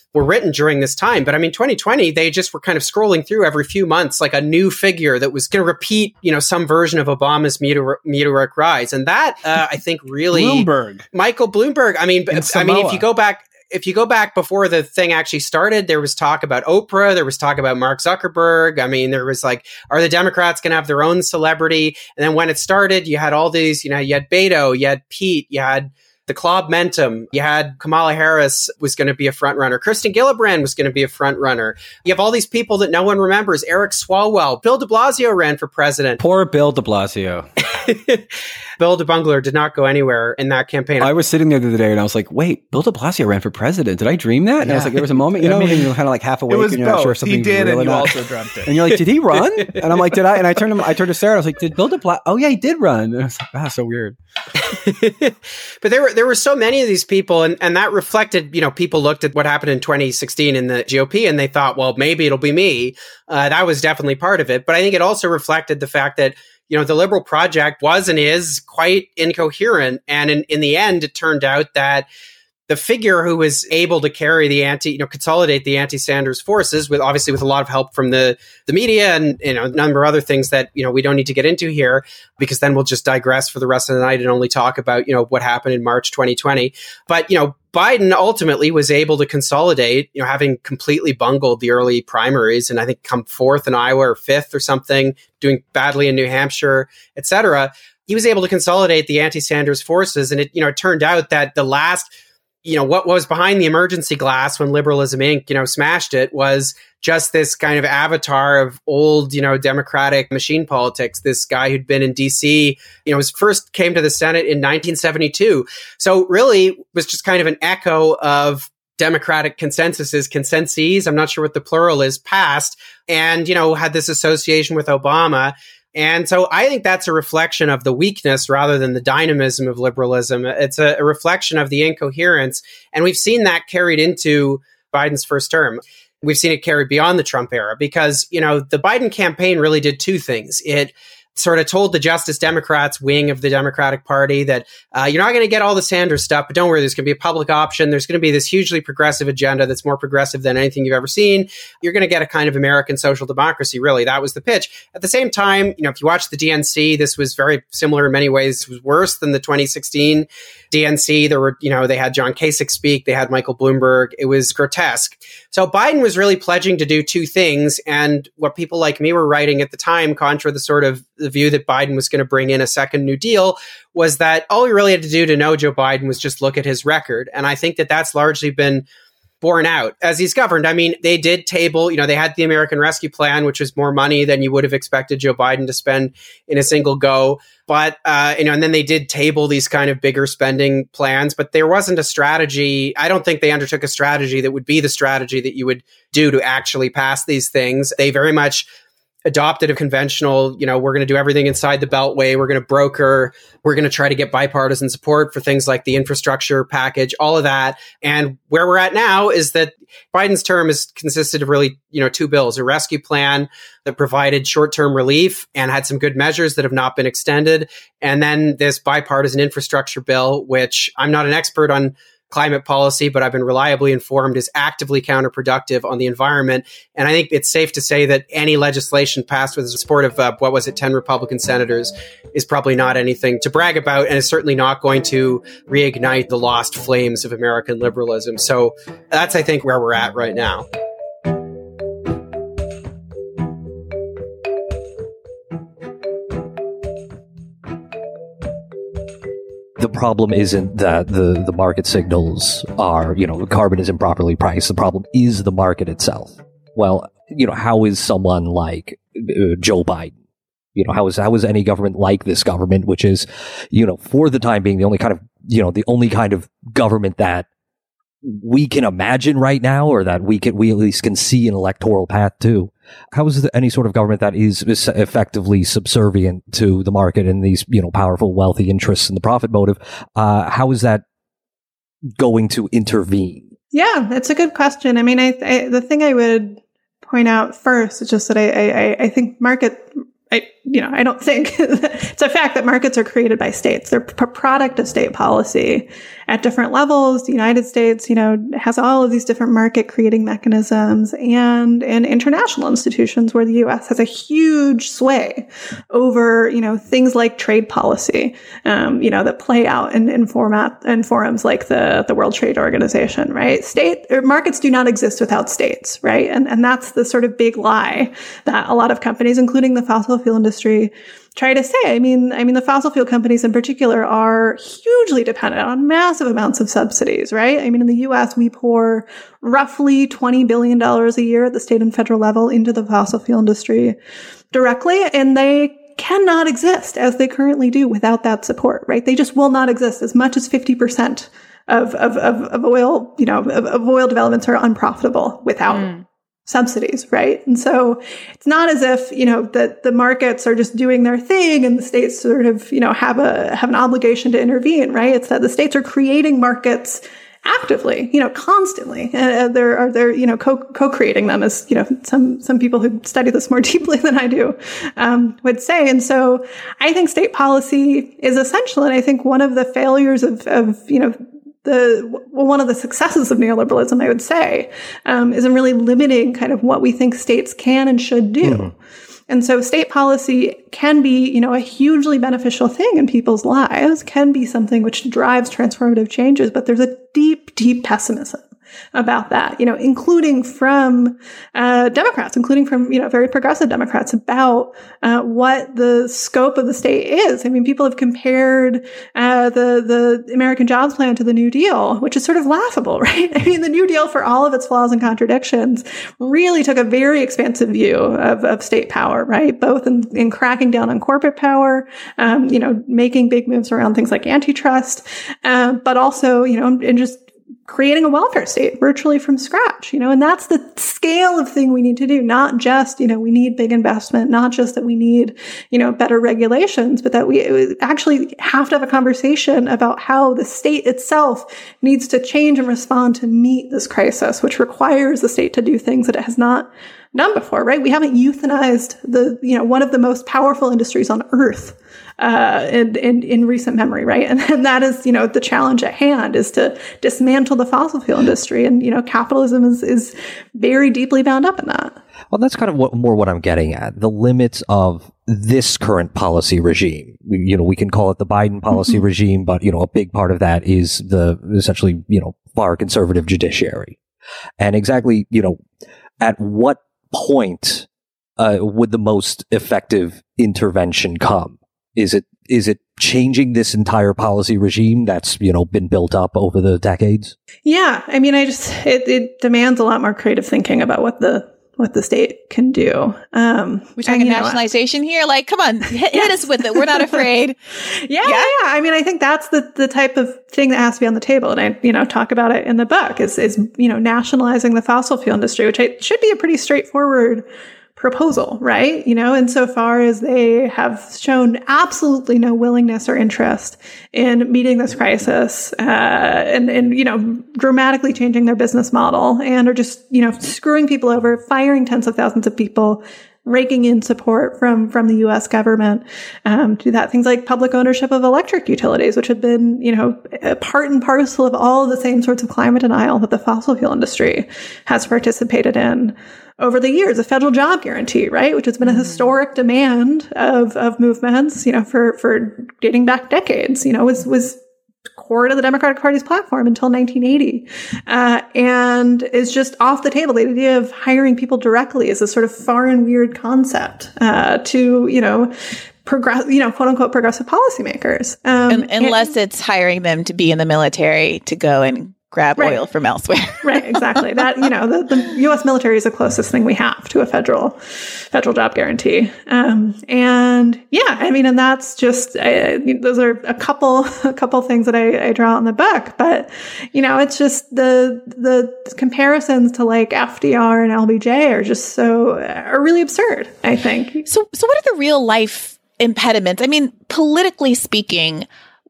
were written during this time. But I mean, twenty twenty, they just were kind of scrolling through every few months, like a new figure that was going to repeat, you know, some version of Obama's meteor- meteoric rise. And that, uh, I think really... Bloomberg. Michael Bloomberg. I mean, I mean, if you go back... If you go back before the thing actually started, there was talk about Oprah. There was talk about Mark Zuckerberg. I mean, there was like, are the Democrats going to have their own celebrity? And then when it started, you had all these, you know, you had Beto, you had Pete, you had the Club Mentum, you had Kamala Harris was going to be a front runner. Kirsten Gillibrand was going to be a front runner. You have all these people that no one remembers. Eric Swalwell, Bill de Blasio ran for president. Poor Bill de Blasio. Bill de Bungler did not go anywhere in that campaign. I was sitting there the other day and I was like, wait, Bill de Blasio ran for president. Did I dream that? And yeah. I was like, there was a moment, you know, I mean, you're kind of like half awake it was and you're both. not sure if something he did real and you not. also dreamt it. And you're like, did he run? And I'm like, did I? And I turned him, I turned to Sarah and I was like, did Bill de Blasio? Oh yeah, he did run. And I was like, wow, so weird. But there were there were so many of these people, and, and that reflected, you know, people looked at what happened in twenty sixteen in the G O P and they thought, well, maybe it'll be me. Uh, that was definitely part of it. But I think it also reflected the fact that, you know, the Liberal project was and is quite incoherent. And in, in the end, it turned out that the figure who was able to carry the anti, you know, consolidate the anti-Sanders forces with obviously with a lot of help from the, the media and, you know, a number of other things that, you know, we don't need to get into here because then we'll just digress for the rest of the night and only talk about, you know, what happened in March twenty twenty. But, you know, Biden ultimately was able to consolidate, you know, having completely bungled the early primaries and I think come fourth in Iowa or fifth or something, doing badly in New Hampshire, et cetera. He was able to consolidate the anti-Sanders forces. And it, you know, it turned out that the last, you know, what was behind the emergency glass when Liberalism Incorporated, you know, smashed it was just this kind of avatar of old, you know, Democratic machine politics. This guy who'd been in D C, you know, was first came to the Senate in nineteen seventy-two. So really was just kind of an echo of Democratic consensuses, consensus. I'm not sure what the plural is, passed, and, you know, had this association with Obama. And so I think that's a reflection of the weakness rather than the dynamism of liberalism. It's a, a reflection of the incoherence. And we've seen that carried into Biden's first term. We've seen it carried beyond the Trump era because, you know, the Biden campaign really did two things. It sort of told the Justice Democrats wing of the Democratic Party that uh, you're not going to get all the Sanders stuff, but don't worry, there's going to be a public option. There's going to be this hugely progressive agenda that's more progressive than anything you've ever seen. You're going to get a kind of American social democracy, really. That was the pitch. At the same time, you know, if you watch the D N C, this was very similar in many ways. It was worse than the twenty sixteen D N C. There were, you know, they had John Kasich speak. They had Michael Bloomberg. It was grotesque. So Biden was really pledging to do two things. And what people like me were writing at the time, contra the sort of the view that Biden was going to bring in a second New Deal, was that all we really had to do to know Joe Biden was just look at his record. And I think that that's largely been borne out as he's governed. I mean, they did table, you know, they had the American Rescue Plan, which was more money than you would have expected Joe Biden to spend in a single go. But, uh, you know, and then they did table these kind of bigger spending plans, but there wasn't a strategy. I don't think they undertook a strategy that would be the strategy that you would do to actually pass these things. They very much adopted a conventional, you know, we're going to do everything inside the Beltway. We're going to broker. We're going to try to get bipartisan support for things like the infrastructure package, all of that. And where we're at now is that Biden's term has consisted of really, you know, two bills, a rescue plan that provided short-term relief and had some good measures that have not been extended. And then this bipartisan infrastructure bill, which I'm not an expert on climate policy, but I've been reliably informed is actively counterproductive on the environment. And I think it's safe to say that any legislation passed with the support of, uh, what was it, ten Republican senators is probably not anything to brag about and is certainly not going to reignite the lost flames of American liberalism. So that's, I think, where we're at right now. The problem isn't that the, the market signals are, you know, carbon is improperly priced. The problem is the market itself. Well, you know, how is someone like uh, Joe Biden? You know, how is, how is any government like this government, which is, you know, for the time being, the only kind of, you know, the only kind of government that we can imagine right now, or that we can, we at least can see an electoral path to. How is there any sort of government that is effectively subservient to the market and these, you know, powerful, wealthy interests and the profit motive? Uh, how is that going to intervene? Yeah, that's a good question. I mean, I, I the thing I would point out first is just that I, I, I think market, I, you know, I don't think it's a fact that markets are created by states. They're a product of state policy at different levels. The United States, you know, has all of these different market creating mechanisms and, and international institutions where the U S has a huge sway over, you know, things like trade policy, um, you know, that play out in, in format and forums like the, the World Trade Organization, right? State or markets do not exist without states, right? And, and that's the sort of big lie that a lot of companies, including the fossil fuel industry, try to say. I mean, I mean, the fossil fuel companies in particular are hugely dependent on massive amounts of subsidies, right? I mean, in the U S, we pour roughly twenty billion dollars a year at the state and federal level into the fossil fuel industry directly, and they cannot exist as they currently do without that support, right? They just will not exist. As much as fifty percent of, of, of, of oil, you know, of, of oil developments are unprofitable without mm. subsidies, right? And so it's not as if, you know, that the markets are just doing their thing and the states sort of, you know, have a, have an obligation to intervene, right? It's that the states are creating markets actively, you know, constantly. Uh, there are, they're, you know, co, co-creating them, as, you know, some, some people who study this more deeply than I do, um, would say. And so I think state policy is essential. And I think one of the failures of, of, you know, The, well, one of the successes of neoliberalism, I would say, um, is in really limiting kind of what we think states can and should do. Mm-hmm. And so state policy can be, you know, a hugely beneficial thing in people's lives, can be something which drives transformative changes, but there's a deep, deep pessimism about that, you know, including from uh, Democrats, including from, you know, very progressive Democrats about uh, what the scope of the state is. I mean, people have compared uh, the the American Jobs Plan to the New Deal, which is sort of laughable, right? I mean, the New Deal, for all of its flaws and contradictions, really took a very expansive view of, of state power, right? Both in, in cracking down on corporate power, um, you know, making big moves around things like antitrust, uh, but also, you know, in just creating a welfare state virtually from scratch, you know, and that's the scale of thing we need to do. Not just, you know, we need big investment, not just that we need, you know, better regulations, but that we actually have to have a conversation about how the state itself needs to change and respond to meet this crisis, which requires the state to do things that it has not done before, right? We haven't euthanized the, you know, one of the most powerful industries on earth uh, in, in, in recent memory, right? And, and that is, you know, the challenge at hand is to dismantle the fossil fuel industry. And, you know, capitalism is, is very deeply bound up in that. Well, that's kind of what, more what I'm getting at. The limits of this current policy regime. You know, we can call it the Biden policy mm-hmm. regime, but, you know, a big part of that is the essentially, you know, far conservative judiciary. And exactly, you know, at what point uh, would the most effective intervention come? Is it is it changing this entire policy regime that's, you know, been built up over the decades? Yeah, I mean, I just it, it demands a lot more creative thinking about what the what the state can do. Um, We're talking and, nationalization know, here. Like, come on, hit, hit us with it. We're not afraid. yeah, yeah, yeah. I mean, I think that's the the type of thing that has to be on the table, and I, you know, talk about it in the book. Is is you know, nationalizing the fossil fuel industry, which I, should be a pretty straightforward proposal, right? You know, insofar as they have shown absolutely no willingness or interest in meeting this crisis, uh, and, and, you know, dramatically changing their business model and are just, you know, screwing people over, firing tens of thousands of people, raking in support from, from the U S government, um, to do that. Things like public ownership of electric utilities, which have been, you know, a part and parcel of all of the same sorts of climate denial that the fossil fuel industry has participated in over the years. A federal job guarantee, right, which has been a historic demand of, of movements, you know, for, for dating back decades, you know, was, was core to the Democratic Party's platform until nineteen eighty, uh, and is just off the table. The idea of hiring people directly is a sort of foreign, weird concept uh, to, you know, progress, you know, quote unquote, progressive policymakers. Um, and, unless and, it's hiring them to be in the military to go and grab right. oil from elsewhere. Right, exactly. That, you know, the, the U S military is the closest thing we have to a federal federal job guarantee. Um, and yeah, I mean, and that's just, I, those are a couple, a couple things that I, I draw out in the book. But, you know, it's just the, the comparisons to like F D R and L B J are just so, are really absurd, I think. So, so what are the real life impediments? I mean, politically speaking,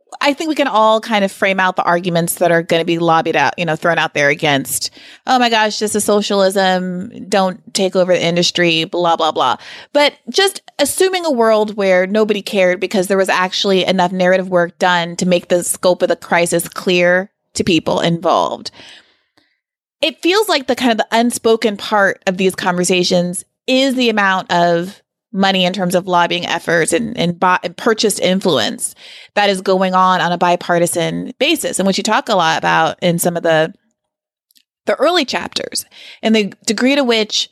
I think we can all kind of frame out the arguments that are going to be lobbied out, you know, thrown out there against, oh my gosh, this is socialism. Don't take over the industry, blah, blah, blah. But just assuming a world where nobody cared because there was actually enough narrative work done to make the scope of the crisis clear to people involved. It feels like the kind of the unspoken part of these conversations is the amount of money in terms of lobbying efforts and, and, buy, and purchased influence that is going on on a bipartisan basis, and which you talk a lot about in some of the the early chapters, and the degree to which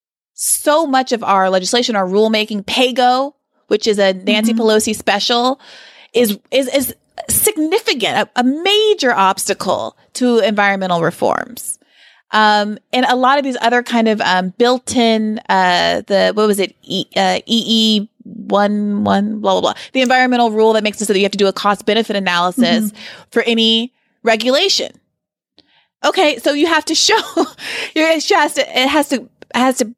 so much of our legislation, our rulemaking, PAYGO, which is a Nancy mm-hmm. Pelosi special, is is is significant, a, a major obstacle to environmental reforms. Um, and a lot of these other kind of um, built-in, uh, the what was it, e, uh, E E one one blah blah blah, the environmental rule that makes it so that you have to do a cost-benefit analysis mm-hmm. for any regulation. Okay, so you have to show it has to it has to it has to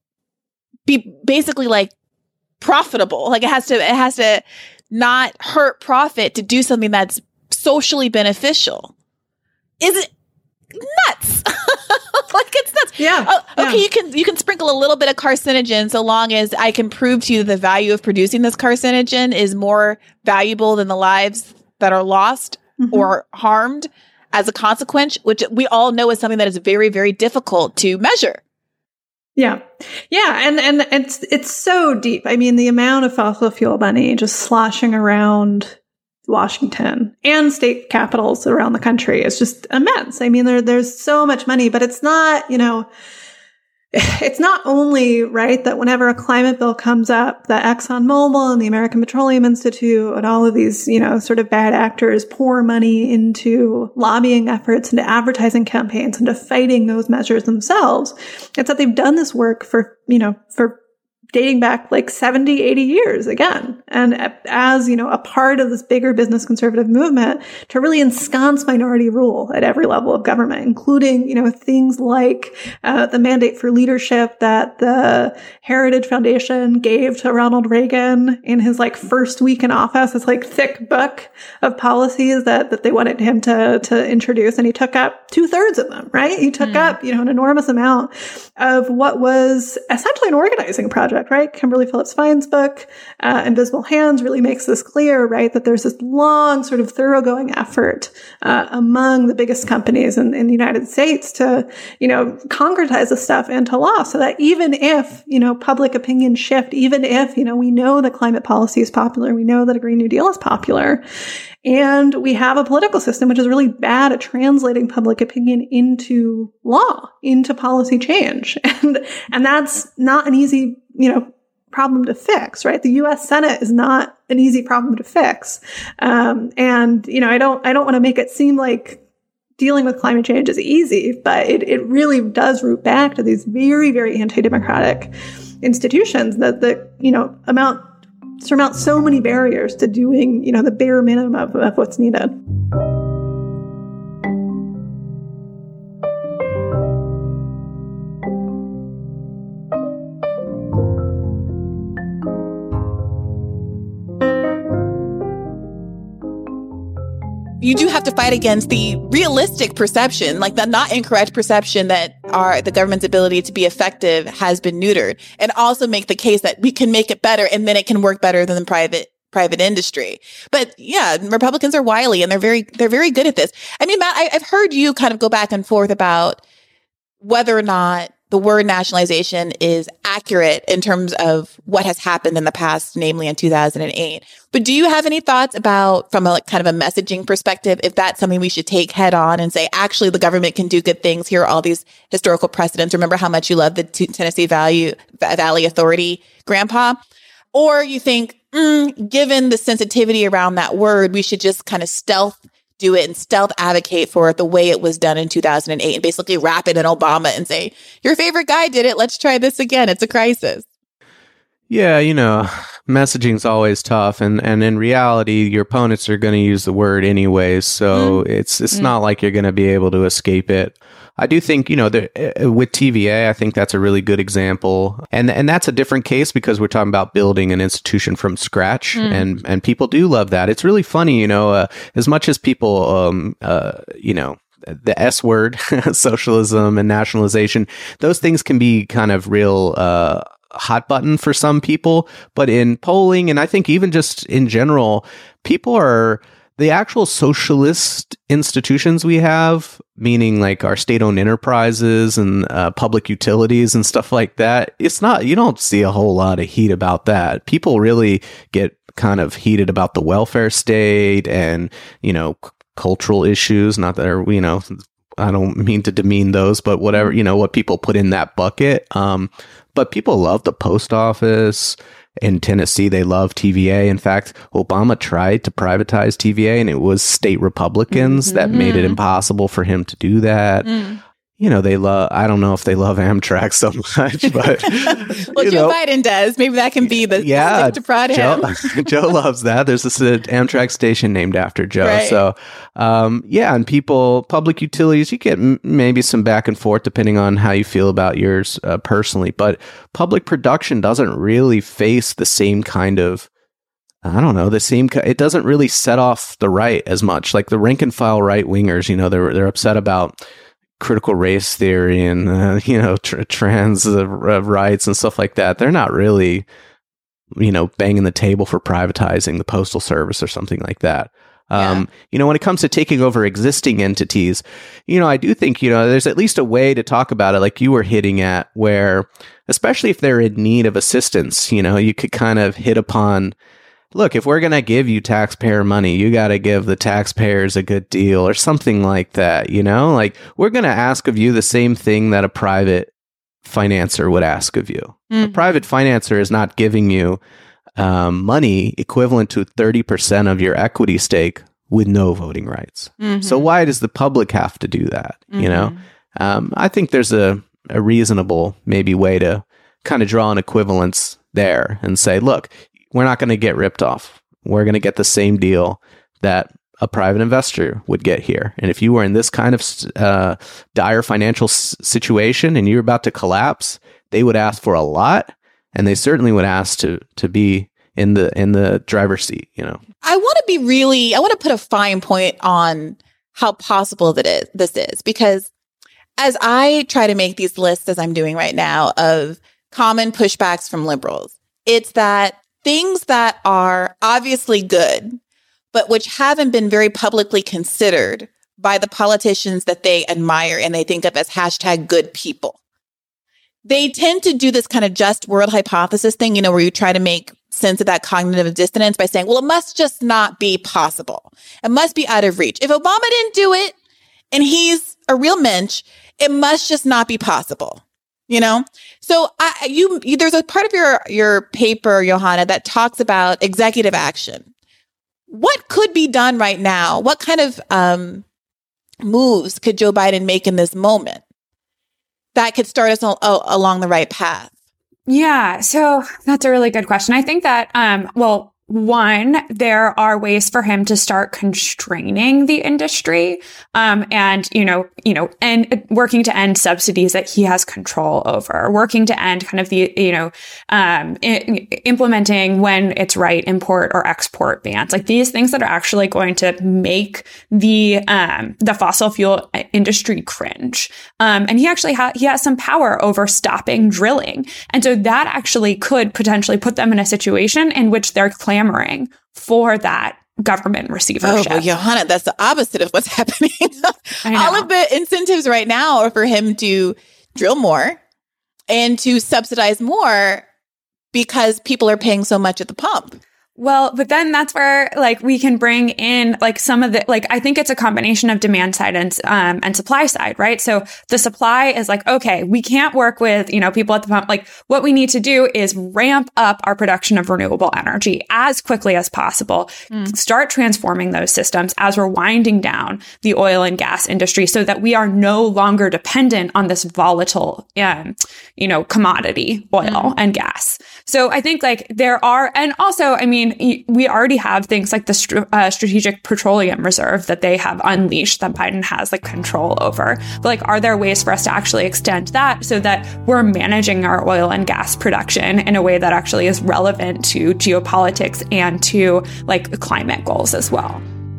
be basically like profitable, like it has to it has to not hurt profit to do something that's socially beneficial. Is it nuts? Like it's nuts. Yeah. Oh, okay, yeah. you can you can sprinkle a little bit of carcinogen so long as I can prove to you that the value of producing this carcinogen is more valuable than the lives that are lost mm-hmm. or harmed as a consequence, which we all know is something that is very, very difficult to measure. Yeah. Yeah. And, and it's, it's so deep. I mean, the amount of fossil fuel money just sloshing around Washington and state capitals around the country is just immense. I mean, there, there's so much money, but it's not, you know, it's not only right that whenever a climate bill comes up, that ExxonMobil and the American Petroleum Institute and all of these, you know, sort of bad actors pour money into lobbying efforts, into advertising campaigns, into fighting those measures themselves. It's that they've done this work for, you know, for dating back like seventy, eighty years again. And as, you know, a part of this bigger business conservative movement to really ensconce minority rule at every level of government, including, you know, things like uh, the mandate for leadership that the Heritage Foundation gave to Ronald Reagan in his like first week in office. This like thick book of policies that, that they wanted him to, to introduce. And he took up two thirds of them, right? He took mm. up, you know, an enormous amount of what was essentially an organizing project. Right? Kimberly Phillips Fine's book, uh, Invisible Hands, really makes this clear, right? That there's this long sort of thoroughgoing effort, uh, among the biggest companies in, in the United States to, you know, concretize this stuff into law so that even if, you know, public opinion shift, even if, you know, we know that climate policy is popular, we know that a Green New Deal is popular, and we have a political system which is really bad at translating public opinion into law, into policy change. And, and that's not an easy, you know, problem to fix, right? The U S Senate is not an easy problem to fix. Um, and, you know, I don't, I don't want to make it seem like dealing with climate change is easy, but it, it really does root back to these very, very anti-democratic institutions that, that, you know, amount surmount so many barriers to doing, you know, the bare minimum of, of what's needed. You do have to fight against the realistic perception, like the not incorrect perception that our the government's ability to be effective has been neutered, and also make the case that we can make it better and then it can work better than the private private industry. But yeah, Republicans are wily and they're very they're very good at this. I mean, Matt, I, I've heard you kind of go back and forth about whether or not the word nationalization is accurate in terms of what has happened in the past, namely in two thousand eight. But do you have any thoughts about, from a like, kind of a messaging perspective, if that's something we should take head on and say, actually, the government can do good things. Here are all these historical precedents. Remember how much you love the T- Tennessee Valley, Valley Authority, Grandpa? Or you think, mm, given the sensitivity around that word, we should just kind of stealth do it and stealth advocate for it the way it was done in two thousand eight and basically wrap it in Obama and say, your favorite guy did it. Let's try this again. It's a crisis. Yeah, you know, messaging's always tough. And, and in reality, your opponents are going to use the word anyways. So mm. it's it's mm. not like you're going to be able to escape it. I do think, you know, the, uh, with T V A, I think that's a really good example. And and that's a different case because we're talking about building an institution from scratch. Mm. And, and people do love that. It's really funny, you know, uh, as much as people, um, uh, you know, the S word, socialism and nationalization, those things can be kind of real uh, hot button for some people. But in polling, and I think even just in general, people are... The actual socialist institutions we have, meaning like our state-owned enterprises and uh, public utilities and stuff like that, it's not, you don't see a whole lot of heat about that. People really get kind of heated about the welfare state and, you know, c- cultural issues. Not that, are, you know, I don't mean to demean those, but whatever, you know, what people put in that bucket. Um, but people love the post office. In Tennessee, they love T V A. In fact, Obama tried to privatize T V A, and it was state Republicans mm-hmm. that made it impossible for him to do that. Mm. You know, they love, I don't know if they love Amtrak so much, but. well, Joe know, Biden does. Maybe that can be the yeah, stick to prod Joe, him. Joe loves that. There's this uh, Amtrak station named after Joe. Right. So, um, yeah, and people, public utilities, you get m- maybe some back and forth depending on how you feel about yours uh, personally. But public production doesn't really face the same kind of, I don't know, the same, it doesn't really set off the right as much. Like the rank and file right wingers, you know, they're they're upset about critical race theory and, uh, you know, tr- trans uh, rights and stuff like that. They're not really, you know, banging the table for privatizing the postal service or something like that. Um, yeah. You know, when it comes to taking over existing entities, you know, I do think, you know, there's at least a way to talk about it like you were hitting at where, especially if they're in need of assistance, you know, you could kind of hit upon, look, if we're going to give you taxpayer money, you got to give the taxpayers a good deal or something like that, you know? Like, we're going to ask of you the same thing that a private financer would ask of you. Mm. A private financer is not giving you um, money equivalent to thirty percent of your equity stake with no voting rights. Mm-hmm. So why does the public have to do that, mm-hmm. you know? Um, I think there's a, a reasonable maybe way to kind of draw an equivalence there and say, look, we're not going to get ripped off. We're going to get the same deal that a private investor would get here. And if you were in this kind of uh, dire financial s- situation and you're about to collapse, they would ask for a lot, and they certainly would ask to to be in the in the driver's seat. You know, I want to be really, I want to put a fine point on how possible that is. This is because as I try to make these lists, as I'm doing right now, of common pushbacks from liberals, it's that things that are obviously good, but which haven't been very publicly considered by the politicians that they admire and they think of as hashtag good people. They tend to do this kind of just world hypothesis thing, you know, where you try to make sense of that cognitive dissonance by saying, well, it must just not be possible. It must be out of reach. If Obama didn't do it and he's a real mensch, it must just not be possible. You know, so I, you, you, there's a part of your, your paper, Johanna, that talks about executive action. What could be done right now? What kind of um, moves could Joe Biden make in this moment that could start us all, all, along the right path? Yeah, so that's a really good question. I think that, um, well, one, there are ways for him to start constraining the industry, um, and, you know, you know, and working to end subsidies that he has control over, working to end kind of the, you know, um, I- implementing when it's right, import or export bans, like these things that are actually going to make the, um, the fossil fuel industry cringe. Um, and he actually ha- he has some power over stopping drilling. And so that actually could potentially put them in a situation in which they're clamoring for that government receivership. Oh, well, Johanna, that's the opposite of what's happening. All of the incentives right now are for him to drill more and to subsidize more because people are paying so much at the pump. Well, but then that's where like we can bring in like some of the, like, I think it's a combination of demand side and, um, and supply side, right? So the supply is like, okay, we can't work with, you know, people at the pump. Like what we need to do is ramp up our production of renewable energy as quickly as possible, mm. start transforming those systems as we're winding down the oil and gas industry so that we are no longer dependent on this volatile, um, you know, commodity oil mm. and gas. So I think like there are, and also, I mean, mean, we already have things like the str- uh, Strategic Petroleum Reserve that they have unleashed that Biden has like control over. But like, are there ways for us to actually extend that so that we're managing our oil and gas production in a way that actually is relevant to geopolitics and to like climate goals as well?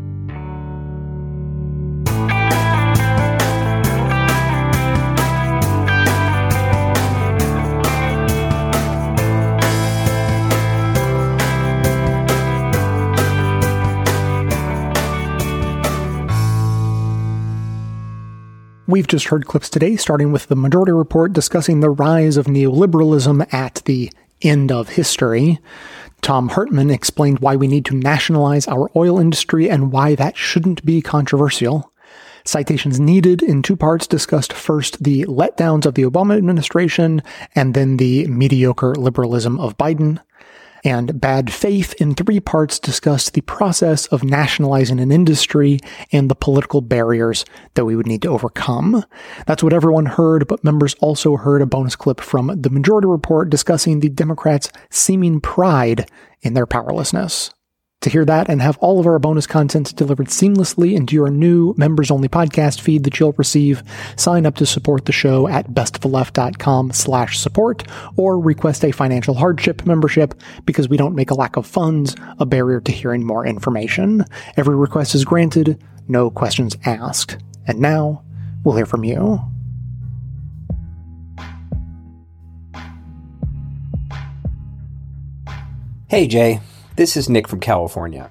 We've just heard clips today, starting with the Majority Report discussing the rise of neoliberalism at the end of history. Thom Hartmann explained why we need to nationalize our oil industry and why that shouldn't be controversial. Citations Needed in two parts discussed first the letdowns of the Obama administration and then the mediocre liberalism of Biden. And Bad Faith in three parts discussed the process of nationalizing an industry and the political barriers that we would need to overcome. That's what everyone heard, but members also heard a bonus clip from the Majority Report discussing the Democrats' seeming pride in their powerlessness. To hear that and have all of our bonus content delivered seamlessly into your new members-only podcast feed that you'll receive, sign up to support the show at bestoftheleft.com slash support or request a financial hardship membership because we don't make a lack of funds a barrier to hearing more information. Every request is granted, no questions asked. And now, we'll hear from you. Hey, Jay. This is Nick from California.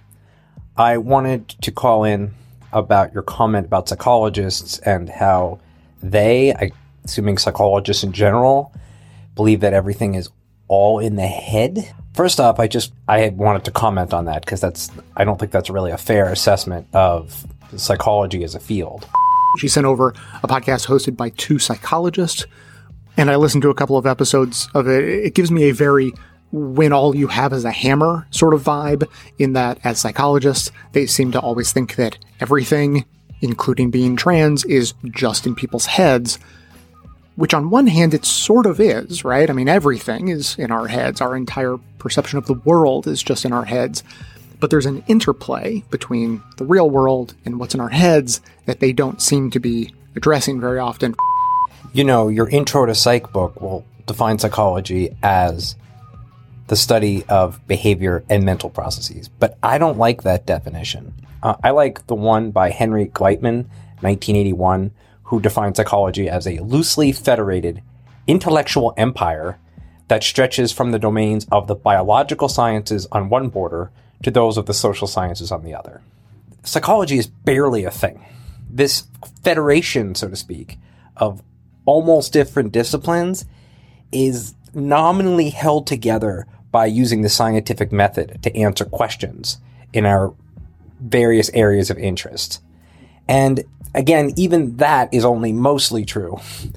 I wanted to call in about your comment about psychologists and how they, I, assuming psychologists in general, believe that everything is all in the head. First off, I just I wanted to comment on that because that's I don't think that's really a fair assessment of psychology as a field. She sent over a podcast hosted by two psychologists, and I listened to a couple of episodes of it. It gives me a very when all you have is a hammer sort of vibe, in that as psychologists, they seem to always think that everything, including being trans, is just in people's heads, which on one hand it sort of is, right? I mean, everything is in our heads. Our entire perception of the world is just in our heads. But there's an interplay between the real world and what's in our heads that they don't seem to be addressing very often. You know, your Intro to Psych book will define psychology as the study of behavior and mental processes. But I don't like that definition. Uh, I like the one by Henry Gleitman, nineteen eighty-one, who defined psychology as a loosely federated intellectual empire that stretches from the domains of the biological sciences on one border to those of the social sciences on the other. Psychology is barely a thing. This federation, so to speak, of almost different disciplines is nominally held together by using the scientific method to answer questions in our various areas of interest. And again, even that is only mostly true.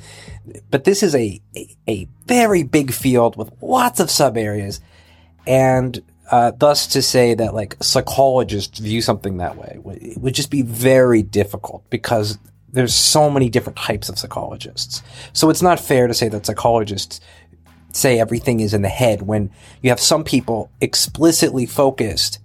But this is a, a, a very big field with lots of sub-areas, and uh, thus to say that like psychologists view something that way would, would just be very difficult because there's so many different types of psychologists. So it's not fair to say that psychologists say everything is in the head when you have some people explicitly focused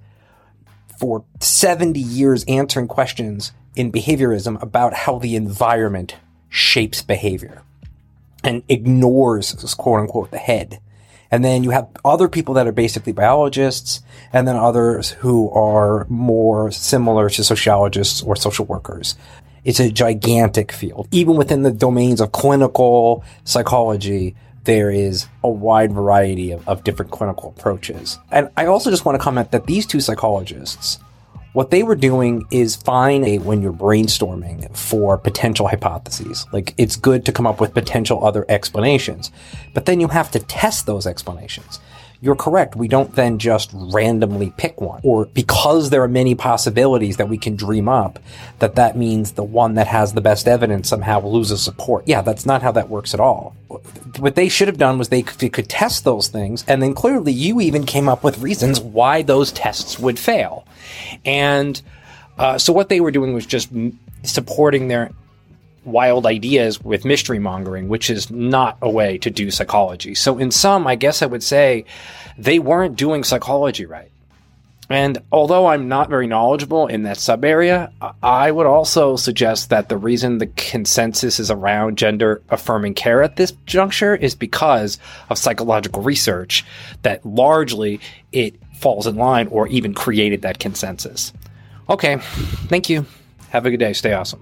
for seventy years answering questions in behaviorism about how the environment shapes behavior and ignores, quote unquote, the head. And then you have other people that are basically biologists, and then others who are more similar to sociologists or social workers. It's a gigantic field. Even within the domains of clinical psychology, there is a wide variety of, of different clinical approaches. And I also just want to comment that these two psychologists, what they were doing is fine when you're brainstorming for potential hypotheses. Like, it's good to come up with potential other explanations, but then you have to test those explanations. You're correct. We don't then just randomly pick one, or because there are many possibilities that we can dream up, that that means the one that has the best evidence somehow loses support. Yeah, that's not how that works at all. What they should have done was they could, they could test those things, and then clearly you even came up with reasons why those tests would fail. And uh, so what they were doing was just supporting their wild ideas with mystery mongering, which is not a way to do psychology. So in sum, I guess I would say they weren't doing psychology right. And although I'm not very knowledgeable in that sub area, I would also suggest that the reason the consensus is around gender affirming care at this juncture is because of psychological research that largely it falls in line or even created that consensus. Okay, thank you. Have a good day. Stay awesome.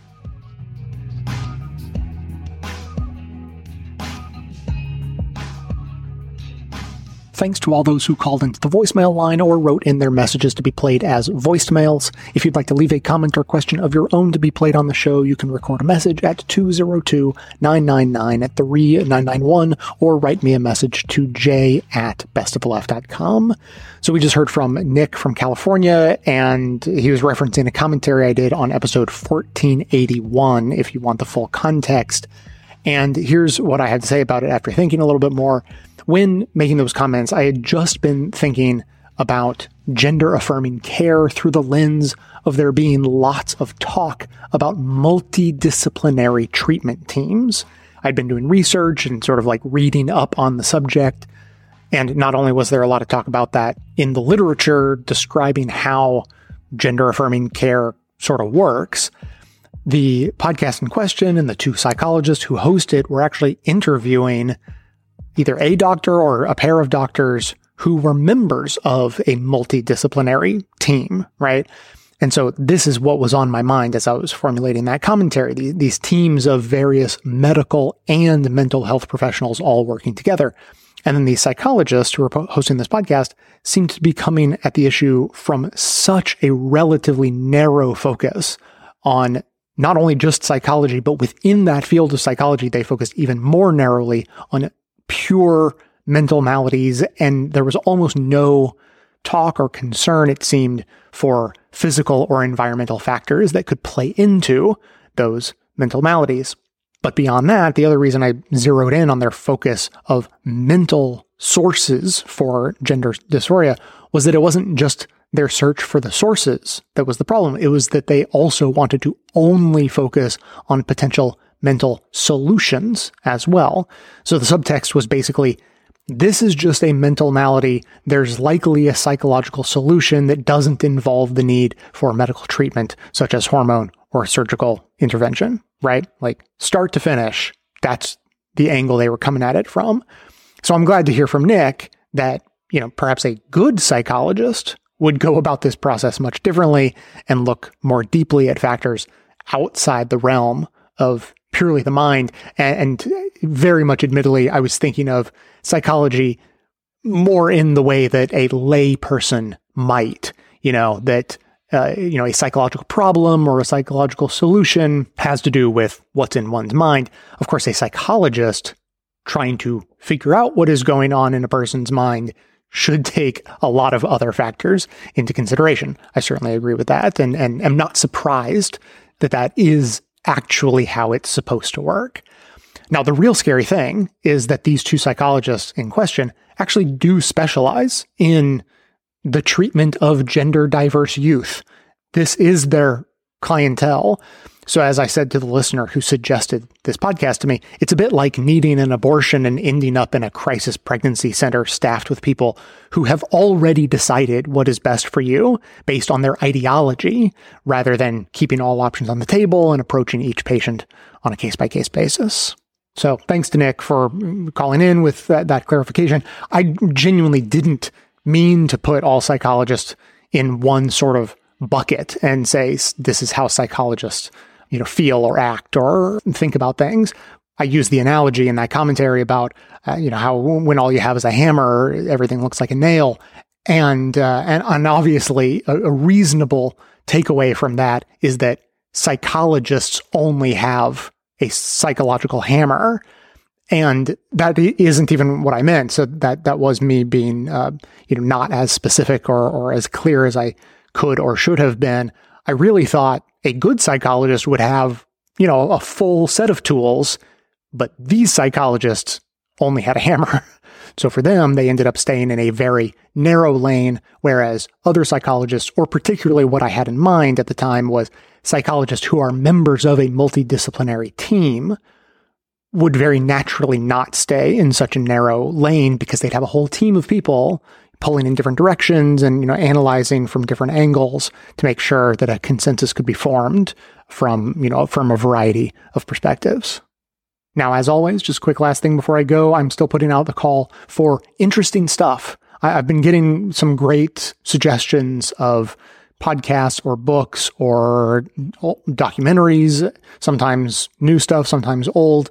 Thanks to all those who called into the voicemail line or wrote in their messages to be played as voicemails. If you'd like to leave a comment or question of your own to be played on the show, you can record a message at two oh two, nine nine nine, three nine nine one or write me a message to j at bestoftheleft dot com. So we just heard from Nick from California, and he was referencing a commentary I did on episode fourteen eighty-one, if you want the full context. And here's what I had to say about it after thinking a little bit more. When making those comments, I had just been thinking about gender-affirming care through the lens of there being lots of talk about multidisciplinary treatment teams. I'd been doing research and sort of like reading up on the subject. And not only was there a lot of talk about that in the literature describing how gender-affirming care sort of works, the podcast in question and the two psychologists who host it were actually interviewing either a doctor or a pair of doctors who were members of a multidisciplinary team, right? And so this is what was on my mind as I was formulating that commentary. These, these teams of various medical and mental health professionals all working together. And then the psychologists who are hosting this podcast seem to be coming at the issue from such a relatively narrow focus on not only just psychology, but within that field of psychology, they focused even more narrowly on pure mental maladies, and there was almost no talk or concern, it seemed, for physical or environmental factors that could play into those mental maladies. But beyond that, the other reason I zeroed in on their focus of mental sources for gender dysphoria was that it wasn't just their search for the sources that was the problem. It was that they also wanted to only focus on potential mental solutions as well. So the subtext was basically, this is just a mental malady. There's likely a psychological solution that doesn't involve the need for medical treatment, such as hormone or surgical intervention, right? Like start to finish, that's the angle they were coming at it from. So I'm glad to hear from Nick that, you know, perhaps a good psychologist would go about this process much differently and look more deeply at factors outside the realm of purely the mind. And, and very much admittedly, I was thinking of psychology more in the way that a lay person might, you know, that, uh, you know, a psychological problem or a psychological solution has to do with what's in one's mind. Of course, a psychologist trying to figure out what is going on in a person's mind should take a lot of other factors into consideration. I certainly agree with that, and, and am not surprised that that is actually how it's supposed to work. Now, the real scary thing is that these two psychologists in question actually do specialize in the treatment of gender diverse youth. This is their clientele. So as I said to the listener who suggested this podcast to me, it's a bit like needing an abortion and ending up in a crisis pregnancy center staffed with people who have already decided what is best for you based on their ideology, rather than keeping all options on the table and approaching each patient on a case-by-case basis. So thanks to Nick for calling in with that, that clarification. I genuinely didn't mean to put all psychologists in one sort of bucket and say, this is how psychologists, you know, feel or act or think about things. I use the analogy in that commentary about, uh, you know, how when all you have is a hammer, everything looks like a nail. And, uh, and, and obviously a, a reasonable takeaway from that is that psychologists only have a psychological hammer. And that isn't even what I meant. So that, that was me being, uh, you know, not as specific or, or as clear as I could or should have been. I really thought a good psychologist would have, you know, a full set of tools, but these psychologists only had a hammer. So for them, they ended up staying in a very narrow lane, whereas other psychologists, or particularly what I had in mind at the time was psychologists who are members of a multidisciplinary team, would very naturally not stay in such a narrow lane because they'd have a whole team of people, pulling in different directions and, you know, analyzing from different angles to make sure that a consensus could be formed from, you know, from a variety of perspectives. Now, as always, just a quick last thing before I go, I'm still putting out the call for interesting stuff. I, I've been getting some great suggestions of podcasts or books or documentaries, sometimes new stuff, sometimes old.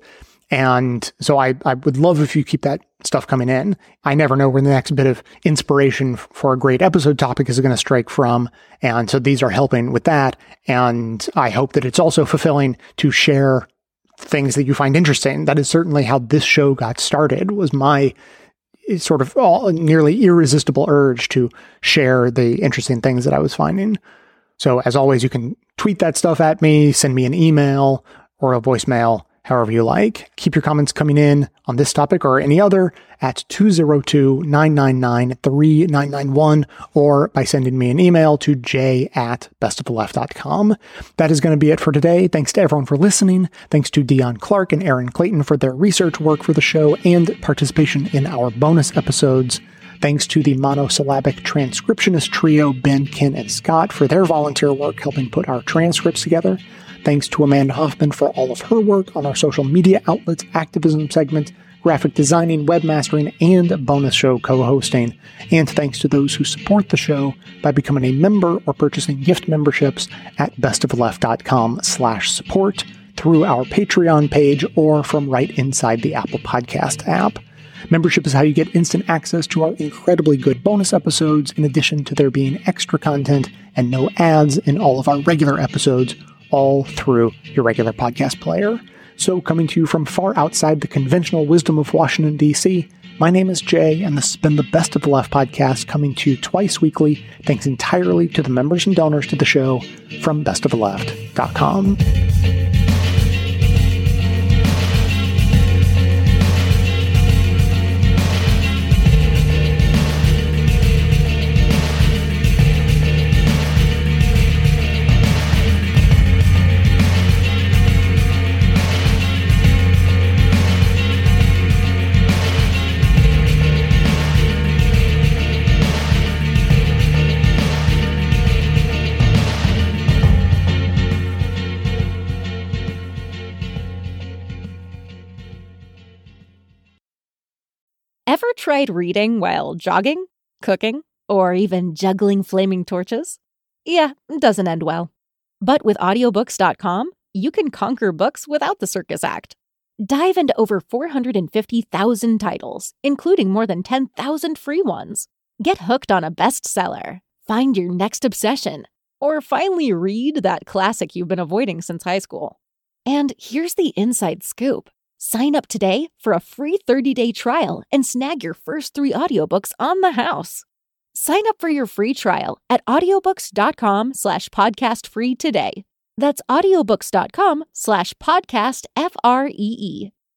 And so I, I would love if you keep that stuff coming in. I never know where the next bit of inspiration for a great episode topic is going to strike from. And so these are helping with that. And I hope that it's also fulfilling to share things that you find interesting. That is certainly how this show got started, was my sort of all, nearly irresistible urge to share the interesting things that I was finding. So as always, you can tweet that stuff at me, send me an email or a voicemail, however you like. Keep your comments coming in on this topic or any other at two oh two, nine nine nine, three nine nine one or by sending me an email to j at best of the left dot com. That is going to be it for today. Thanks to everyone for listening. Thanks to Dion Clark and Aaron Clayton for their research work for the show and participation in our bonus episodes. Thanks to the monosyllabic transcriptionist trio, Ben, Ken, and Scott, for their volunteer work helping put our transcripts together. Thanks to Amanda Hoffman for all of her work on our social media outlets, activism segment, graphic designing, webmastering, and bonus show co-hosting. And thanks to those who support the show by becoming a member or purchasing gift memberships at bestoftheleft.com slash support through our Patreon page or from right inside the Apple Podcast app. Membership is how you get instant access to our incredibly good bonus episodes, in addition to there being extra content and no ads in all of our regular episodes, all through your regular podcast player. So coming to you from far outside the conventional wisdom of Washington, D C, my name is Jay, and this has been the Best of the Left podcast, coming to you twice weekly, thanks entirely to the members and donors to the show from best of the left dot com. Ever tried reading while jogging, cooking, or even juggling flaming torches? Yeah, it doesn't end well. But with audiobooks dot com, you can conquer books without the circus act. Dive into over four hundred fifty thousand titles, including more than ten thousand free ones. Get hooked on a bestseller, find your next obsession, or finally read that classic you've been avoiding since high school. And here's the inside scoop. Sign up today for a free thirty-day trial and snag your first three audiobooks on the house. Sign up for your free trial at audiobooks.com slash podcast free today. That's audiobooks.com slash podcast F R E E.